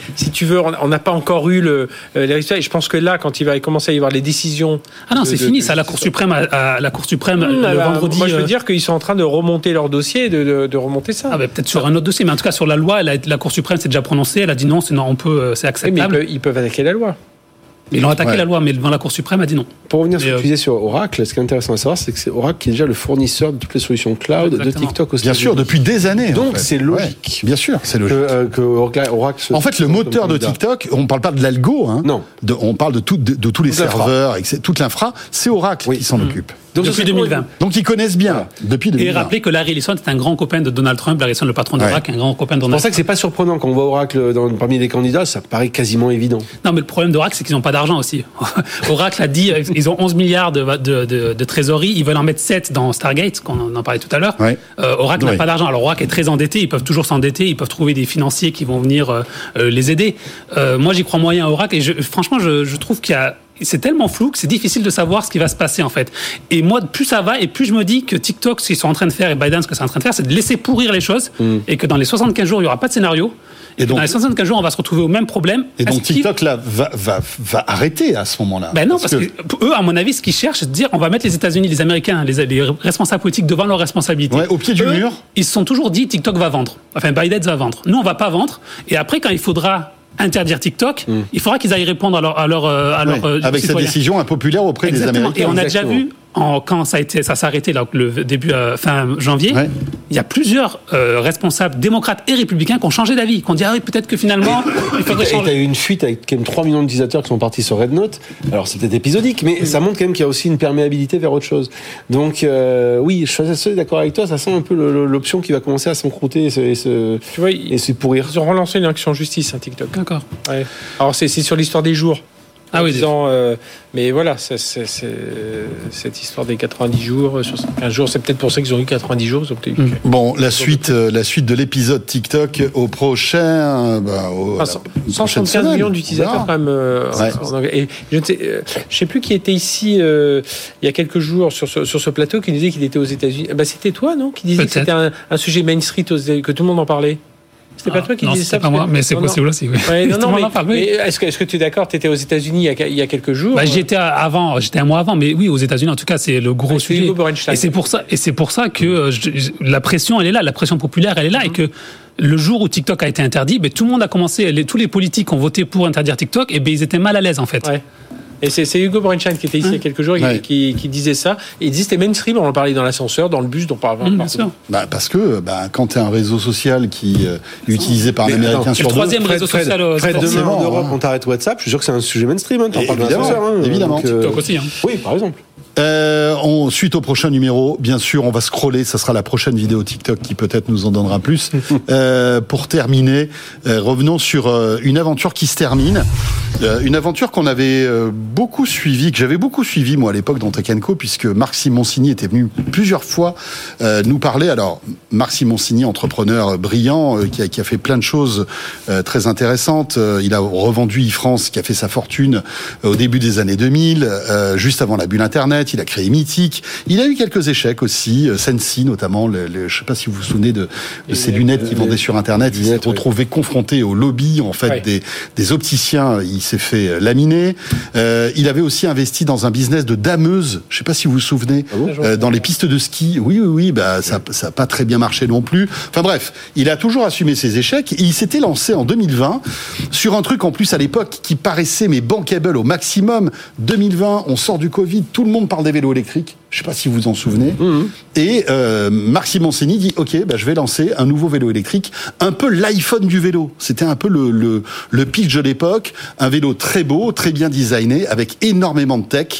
si tu veux, on n'a pas encore eu le, les résultats. Et je pense que là, quand il va commencer à y avoir les décisions. Ah non, c'est de, fini. de, ça, la Cour suprême, à, à, la Cour suprême, mmh, le bah, vendredi. Moi, je veux euh... dire qu'ils sont en train de remonter leur dossier, de, de, de remonter ça. Ah, bah, peut-être sur un autre dossier, mais en tout cas sur la loi, la, la Cour suprême s'est déjà prononcée. Elle a dit non, c'est non, on peut, c'est acceptable. Oui, mais ils peuvent, ils peuvent attaquer la loi. Ils ont attaqué ouais. la loi, mais devant la Cour suprême a dit non. Pour revenir sur ce que euh... tu disais sur Oracle, ce qui est intéressant à savoir, c'est que c'est Oracle qui est déjà le fournisseur de toutes les solutions cloud Exactement. de TikTok aussi. Bien sûr, depuis des années. Donc en fait. c'est logique. Ouais, bien sûr, c'est logique. Que, euh, que Oracle, Oracle se En fait, le moteur de TikTok, on ne parle pas de l'algo, hein. Non. De, on parle de, tout, de, de tous les Toute l'infra. serveurs, et que toute l'infra. C'est Oracle Oui. qui s'en Mmh. occupe. Donc, Depuis deux mille vingt. Donc ils connaissent bien Voilà. depuis deux mille Et vingt. rappelez que Larry Ellison est un grand copain de Donald Trump. Larry Ellison, le patron d'Oracle, Ouais. un grand copain de C'est Donald pour ça Trump. que c'est pas surprenant quand on voit Oracle dans, parmi les candidats, ça paraît quasiment évident. Non, mais le problème d'Oracle, c'est qu'ils n'ont pas d'argent aussi. Oracle a dit, ils ont onze milliards de, de, de, de trésorerie, ils veulent en mettre sept dans Stargate, qu'on en parlait tout à l'heure. Ouais. Euh, Oracle Ouais. n'a pas d'argent. Alors Oracle est très endetté, ils peuvent toujours s'endetter, ils peuvent trouver des financiers qui vont venir euh, euh, les aider. Euh, moi, j'y crois moyen à Oracle et je, franchement, je, je trouve qu'il y a c'est tellement flou que c'est difficile de savoir ce qui va se passer en fait. Et moi, plus ça va et plus je me dis que TikTok, ce qu'ils sont en train de faire et Biden, ce que c'est en train de faire, c'est de laisser pourrir les choses mmh. et que dans les soixante-quinze jours, il n'y aura pas de scénario. Et, et donc, dans les soixante-quinze jours, on va se retrouver au même problème. Et donc TikTok là va, va, va arrêter à ce moment-là. Ben non, parce, parce que... que eux, à mon avis, ce qu'ils cherchent, c'est de dire on va mettre les États-Unis, les Américains, les, les responsables politiques devant leurs responsabilités. Ouais, au pied du eux, mur. Ils se sont toujours dit TikTok va vendre. Enfin, Biden va vendre. Nous, on va pas vendre. Et après, quand il faudra interdire TikTok, mm. il faudra qu'ils aillent répondre à leur à leur à leur ouais, avec cette décision impopulaire auprès Exactement. des Américains. Et on a Exactement. déjà vu en, quand ça a été ça s'est arrêté là, le début euh, fin janvier, ouais. il y a plusieurs euh, responsables démocrates et républicains qui ont changé d'avis, qui ont dit ah oui, peut-être que finalement il faudrait et changer. Et t'as eu une fuite avec quand même trois millions d'utilisateurs qui sont partis sur Red Note. Alors c'est peut-être épisodique, mais mm. ça montre quand même qu'il y a aussi une perméabilité vers autre chose. Donc euh, oui, je suis assez d'accord avec toi. Ça sent un peu le, l'option qui va commencer à s'encrouter et se, et se, tu vois, et se pourrir. Ils ont relancé une action en justice, hein, TikTok. D'accord. Ouais. Alors c'est, c'est sur l'histoire des jours. Ah oui, disant, euh, mais voilà, c'est, c'est, c'est, cette histoire des quatre-vingt-dix jours, soixante-quinze jours, c'est peut-être pour ça qu'ils ont eu quatre-vingt-dix jours. Ils ont peut-être eu... mmh. Bon, la suite, euh, la suite de l'épisode TikTok au prochain. Bah, au, ah, cent soixante-quinze millions d'utilisateurs quand même. Euh, ouais. en, et je ne sais, euh, je sais plus qui était ici euh, il y a quelques jours sur ce, sur ce plateau qui disait qu'il était aux États-Unis. Bah, c'était toi, non, qui disait peut-être. que c'était un, un sujet Main Street aux, que tout le monde en parlait. C'était pas ah, toi qui non, disais ça? Non, c'est pas moi, mais c'est non, possible non. aussi. Oui. Ouais, non, non, mais, parle, oui. mais est-ce que, est-ce que tu es d'accord? Tu étais aux États-Unis il y a, il y a quelques jours. Bah, j'étais avant, j'étais un mois avant, mais oui, aux États-Unis, en tout cas, c'est le gros ouais, sujet. Et c'est pour ça, et c'est pour ça que je, je, la pression, elle est là, la pression populaire, elle est là, mm-hmm. et que le jour où TikTok a été interdit, ben, tout le monde a commencé, les, tous les politiques ont voté pour interdire TikTok, et ben, ils étaient mal à l'aise, en fait. Ouais. Et c'est, c'est Hugo Bernstein qui était ici mmh. il y a quelques jours et ouais. qui, qui disait ça. Et il disait c'était mainstream, on en parlait dans l'ascenseur, dans le bus, dont par mmh, bien sûr. Bah parce que bah, quand tu as un réseau social qui est euh, utilisé par un Américain sur deux... Le troisième réseau Fred, social Fred, Fred demain en Europe, hein. on t'arrête WhatsApp, je suis sûr que c'est un sujet mainstream. Hein, t'en parles dans l'ascenseur. Hein, évidemment. Donc, euh... TikTok aussi. Hein. Oui, par exemple. Euh, on, suite au prochain numéro, bien sûr, on va scroller. Ça sera la prochaine vidéo TikTok qui peut-être nous en donnera plus. euh, pour terminer, euh, revenons sur euh, une aventure qui se termine. Euh, une aventure qu'on avait euh, beaucoup suivie, que j'avais beaucoup suivie moi à l'époque dans Tech and Co, puisque Marc Simoncini était venu plusieurs fois euh, nous parler. Alors, Marc Simoncini, entrepreneur brillant, euh, qui, a, qui a fait plein de choses euh, très intéressantes. Euh, il a revendu e-France, qui a fait sa fortune euh, au début des années deux mille, euh, juste avant la bulle Internet. Il a créé Mythique. Il a eu quelques échecs aussi. Sensi, notamment. Le, le, je ne sais pas si vous vous souvenez de, de ces lunettes qu'il vendait sur Internet. Il s'est retrouvé confronté au lobby, en fait, ouais. des, des opticiens. Il s'est fait laminer. Euh, il avait aussi investi dans un business de dameuse. Je ne sais pas si vous vous souvenez. Ah bon euh, dans les pistes de ski. Oui, oui, oui. Bah, ça n'a pas très bien marché non plus. Enfin bref, il a toujours assumé ses échecs. Et il s'était lancé en deux mille vingt sur un truc, en plus, à l'époque, qui paraissait mais bankable au maximum. deux mille vingt, on sort du Covid. Tout le monde parle des vélos électriques. Je ne sais pas si vous vous en souvenez. Mmh. Et euh, Marc Simoncini dit, OK, bah, je vais lancer un nouveau vélo électrique, un peu l'iPhone du vélo. C'était un peu le, le, le pitch de l'époque. Un vélo très beau, très bien designé, avec énormément de tech.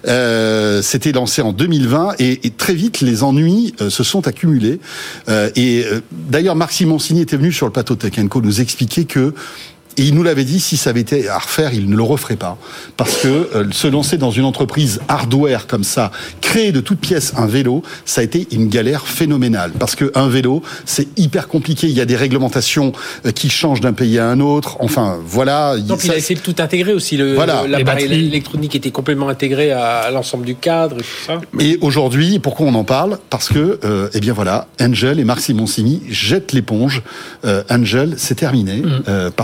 Euh, c'était lancé en deux mille vingt et, et très vite, les ennuis euh, se sont accumulés. Euh, et euh, d'ailleurs, Marc Simoncini était venu sur le plateau Tech and Co nous expliquer que Et il nous l'avait dit, si ça avait été à refaire, il ne le referait pas. Parce que euh, se lancer dans une entreprise hardware comme ça, créer de toutes pièces un vélo, ça a été une galère phénoménale. Parce qu'un vélo, c'est hyper compliqué. Il y a des réglementations euh, qui changent d'un pays à un autre. Enfin, voilà. Donc ça, il a essayé de tout intégrer aussi. Le, voilà. L'appareil électronique était complètement intégré à, à l'ensemble du cadre et tout ça. Et aujourd'hui, pourquoi on en parle ? Parce que, euh, eh bien voilà, Angel et Marc Simoncini jettent l'éponge. Euh, Angel, c'est terminé. Mmh. Euh, parce que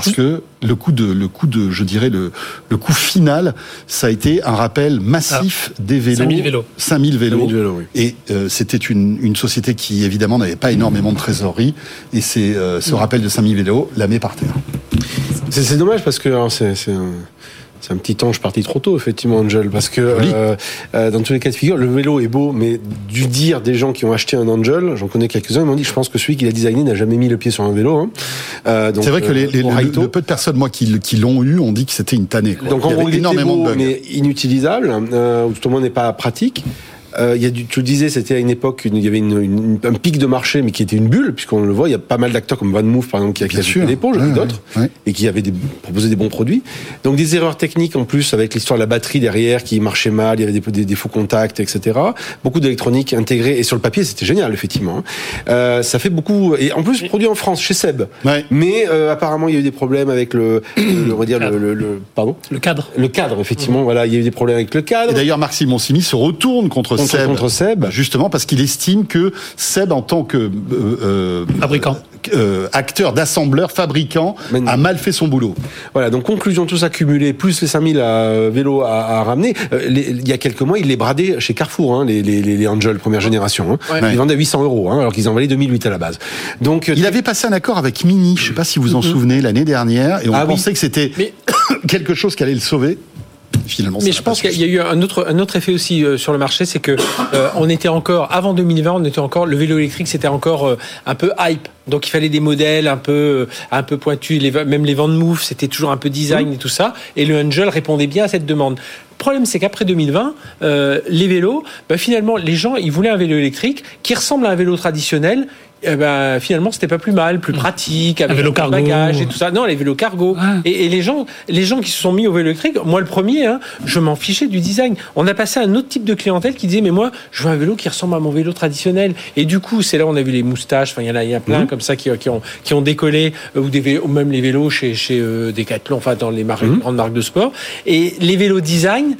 le coup de, le coup de, je dirais le, le coup final, ça a été un rappel massif ah, des vélos. cinq mille vélos. cinq mille vélos. cinq mille vélos oui. Et euh, c'était une, une société qui évidemment n'avait pas énormément de trésorerie. Et c'est euh, ce rappel de cinq mille vélos la met par terre. C'est, c'est dommage parce que hein, c'est, c'est un... C'est un petit ange parti trop tôt, effectivement, Angel, parce que euh, euh, dans tous les cas de figure, le vélo est beau, mais du dire des gens qui ont acheté un Angel, j'en connais quelques-uns, ils m'ont dit, je pense que celui qui l'a designé n'a jamais mis le pied sur un vélo. Hein. Euh, donc, c'est vrai que les, les, euh, le, le peu de personnes, moi, qui, qui l'ont eu, ont dit que c'était une tannée. Quoi. Donc il y en gros, avait il énormément était beau, de bugs. mais inutilisable, euh, ou tout au moins n'est pas pratique. Euh, il y a du, tu le disais, c'était à une époque, une, il y avait une, une, un pic de marché, mais qui était une bulle, puisqu'on le voit, il y a pas mal d'acteurs comme Van Moof, par exemple, qui a, qui a fait l'éponge, ouais, et d'autres, ouais, ouais. et qui avaient des, proposé des bons produits. Donc des erreurs techniques en plus, avec l'histoire de la batterie derrière, qui marchait mal, il y avait des, des, des faux contacts, et cetera. Beaucoup d'électronique intégrée, et sur le papier, c'était génial, effectivement. Euh, ça fait beaucoup, et en plus, produit en France, chez Seb. Ouais. Mais euh, apparemment, il y a eu des problèmes avec le, le on va dire, le, le, le, pardon Le cadre. Le cadre, effectivement, mmh. voilà, il y a eu des problèmes avec le cadre. Et d'ailleurs, Marc Simoncini se retourne contre, contre Seb. Contre Seb. Justement parce qu'il estime que Seb, en tant que euh, euh, fabricant, euh, acteur, d'assembleur, fabricant, Mais, a mal fait son boulot. Voilà, donc conclusion, tout ça cumulé, plus les cinq mille euh, vélos à, à ramener. Euh, les, il y a quelques mois, il les bradait chez Carrefour, hein, les, les, les Angel première génération. Hein. Ouais. Ils vendaient à huit cents euros, hein, alors qu'ils en valaient deux mille huit à la base. Donc, il avait passé un accord avec Mini, je ne sais pas si vous en mm-hmm. souvenez, l'année dernière, et on ah, pensait oui. que c'était Mais... quelque chose qui allait le sauver. Finalement, mais je pense qu'il y a eu un autre, un autre effet aussi euh, sur le marché, c'est que euh, on était encore, avant deux mille vingt, on était encore, le vélo électrique, c'était encore euh, un peu hype. Donc il fallait des modèles un peu, un peu pointus, les, même les Van Moof, c'était toujours un peu design mmh. et tout ça. Et le Angel répondait bien à cette demande. Le problème, c'est qu'après deux mille vingt, euh, les vélos, bah, finalement, les gens, ils voulaient un vélo électrique qui ressemble à un vélo traditionnel. Eh ben, finalement, c'était pas plus mal, plus pratique, avec un vélo cargo, bagage et tout ça. Non, les vélos cargo. Ah. Et, et les gens, les gens qui se sont mis au vélo électrique, moi le premier, hein, je m'en fichais du design. On a passé à un autre type de clientèle qui disait, mais moi, je veux un vélo qui ressemble à mon vélo traditionnel. Et du coup, c'est là où on a vu les moustaches. Enfin, il y en a, il y a plein mmh. comme ça qui, qui ont, qui ont décollé, ou des vélos, ou même les vélos chez, chez euh, Decathlon, enfin dans les marques, mmh. grandes marques de sport. Et les vélos design.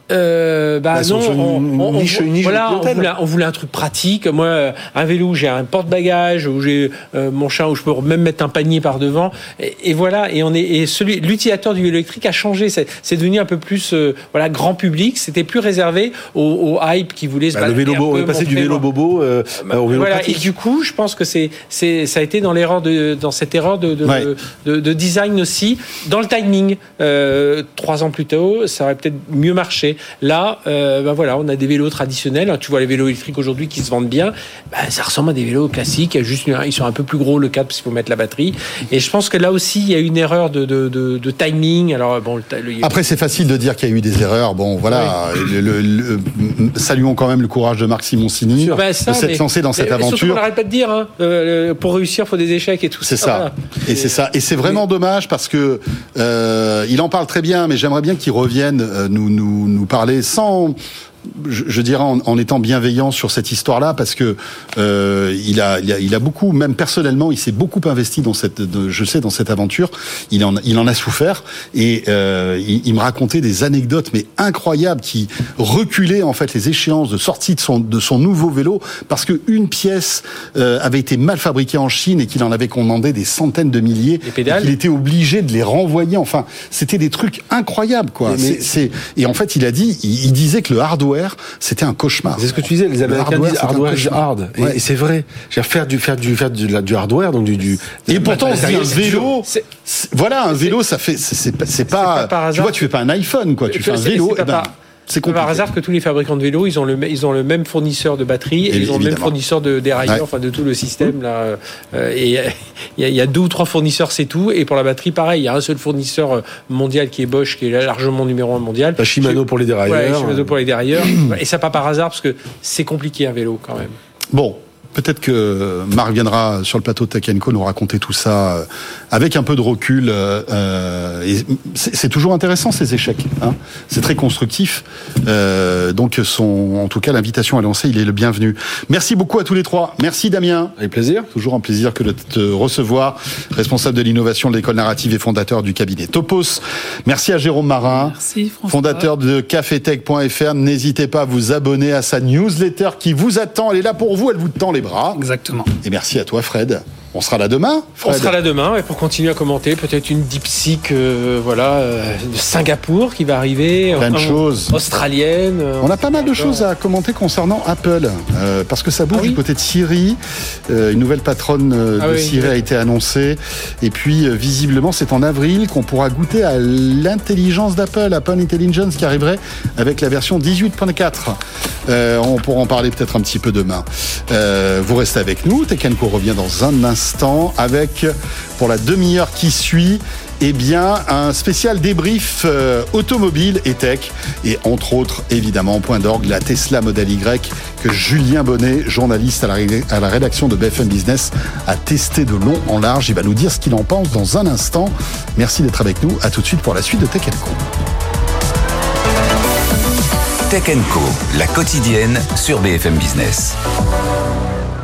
Euh, bah, bah non, on, on, on, niche, niche voilà, on voulait, on voulait un truc pratique. Moi, un vélo où j'ai un porte-bagages, où j'ai euh, mon chat, où je peux même mettre un panier par devant. Et, et voilà. Et on est, et celui, l'utilisateur du vélo électrique a changé. C'est, c'est devenu un peu plus, euh, voilà, grand public. C'était plus réservé au, au hype qui voulait se bah, le vélo bobo. On est passé du vélo bobo euh, bah, au vélo voilà. pratique. Et du coup, je pense que c'est, c'est, ça a été dans l'erreur de, dans cette erreur de, de, ouais. de, de, de design aussi, dans le timing. Euh, trois ans plus tôt, ça aurait peut-être mieux marché. Là. Euh, Euh, ben voilà, on a des vélos traditionnels. Tu vois les vélos électriques aujourd'hui qui se vendent bien. Ben, ça ressemble à des vélos classiques. Juste, ils sont un peu plus gros le cadre parce qu'il faut mettre la batterie. Et je pense que là aussi, il y a une erreur de, de, de, de timing. Alors bon, le, le... Après, c'est facile de dire qu'il y a eu des erreurs. Bon, voilà. Oui. Le, le, le, saluons quand même le courage de Marc Simoncini ben, ça, de s'être lancé dans cette mais, aventure. Surtout, on n'arrête pas de dire. Hein, euh, pour réussir, il faut des échecs et tout c'est ça. ça. Voilà. Et c'est ça. Et c'est vraiment oui. dommage parce que euh, il en parle très bien, mais j'aimerais bien qu'il revienne euh, nous, nous, nous parler sans. Je, je dirais en, en étant bienveillant sur cette histoire-là, parce que euh, il, a, il a, il a beaucoup, même personnellement, il s'est beaucoup investi dans cette, de, je sais, dans cette aventure. Il en, il en a souffert et euh, il, il me racontait des anecdotes, mais incroyables, qui reculaient en fait les échéances de sortie de son, de son nouveau vélo, parce que une pièce euh, avait été mal fabriquée en Chine et qu'il en avait commandé des centaines de milliers. Les pédales. Et qu'il était obligé de les renvoyer. Enfin, c'était des trucs incroyables, quoi. Mais, c'est, c'est... Et en fait, il a dit, il, il disait que le hardware, c'était un cauchemar. C'est ce que tu disais, les Américains disent hardware is hard. Et, ouais. et c'est vrai. J'ai faire du faire du faire du, du hardware, donc du. du et pourtant, c'est un vélo. C'est, c'est, voilà, un vélo, ça fait. C'est, c'est, c'est pas. C'est pas tu vois, tu fais pas un iPhone, quoi. Tu fais un vélo. C'est, et ben, c'est compliqué. Par hasard que tous les fabricants de vélos, ils ont le, ils ont le même fournisseur de batterie et, et ils ont évidemment. le même fournisseur de dérailleur, ouais. enfin de tout le système là. Euh, et il y, a, il y a deux ou trois fournisseurs, c'est tout. Et pour la batterie, pareil, il y a un seul fournisseur mondial qui est Bosch, qui est largement numéro un mondial. La Shimano pour les dérailleurs. Ouais, Shimano pour les dérailleurs. Et ça pas par hasard parce que c'est compliqué un vélo quand même. Bon. Peut-être que Marc viendra sur le plateau de Tech and Co nous raconter tout ça avec un peu de recul. Euh, et c'est, c'est toujours intéressant ces échecs. Hein. C'est très constructif. Euh, donc, son, en tout cas, l'invitation à lancer, il est le bienvenu. Merci beaucoup à tous les trois. Merci Damien. Avec plaisir. Toujours un plaisir que de te recevoir. Responsable de l'innovation de l'école narrative et fondateur du cabinet Topos. Merci à Jérôme Marin. Merci François. Fondateur de cafetech point f r. N'hésitez pas à vous abonner à sa newsletter qui vous attend. Elle est là pour vous. Elle vous tend les bras. Exactement. Et merci à toi, Fred. On sera là demain, Fred. On sera là demain et pour continuer à commenter peut-être une DeepSeek euh, voilà, euh, de Singapour qui va arriver. Plein de euh, choses. Australienne. Euh, On a pas mal de choses à commenter concernant Apple, euh, parce que ça bouge Ah oui du côté de Siri. Euh, une nouvelle patronne euh, Ah de oui, Siri oui. a été annoncée. Et puis, euh, visiblement, c'est en avril qu'on pourra goûter à l'intelligence d'Apple, Apple Intelligence, qui arriverait avec la version dix-huit point quatre. Euh, on pourra en parler peut-être un petit peu demain. Euh, vous restez avec nous. Tech and Co revient dans un instant avec, pour la demi-heure qui suit, eh bien, un spécial débrief euh, automobile et tech. Et entre autres, évidemment, en point d'orgue, la Tesla Model Y que Julien Bonnet, journaliste à la, à la rédaction de B F M Business, a testé de long en large. Il va nous dire ce qu'il en pense dans un instant. Merci d'être avec nous. À tout de suite pour la suite de Tech and Co. Tech and Co, la quotidienne sur B F M Business.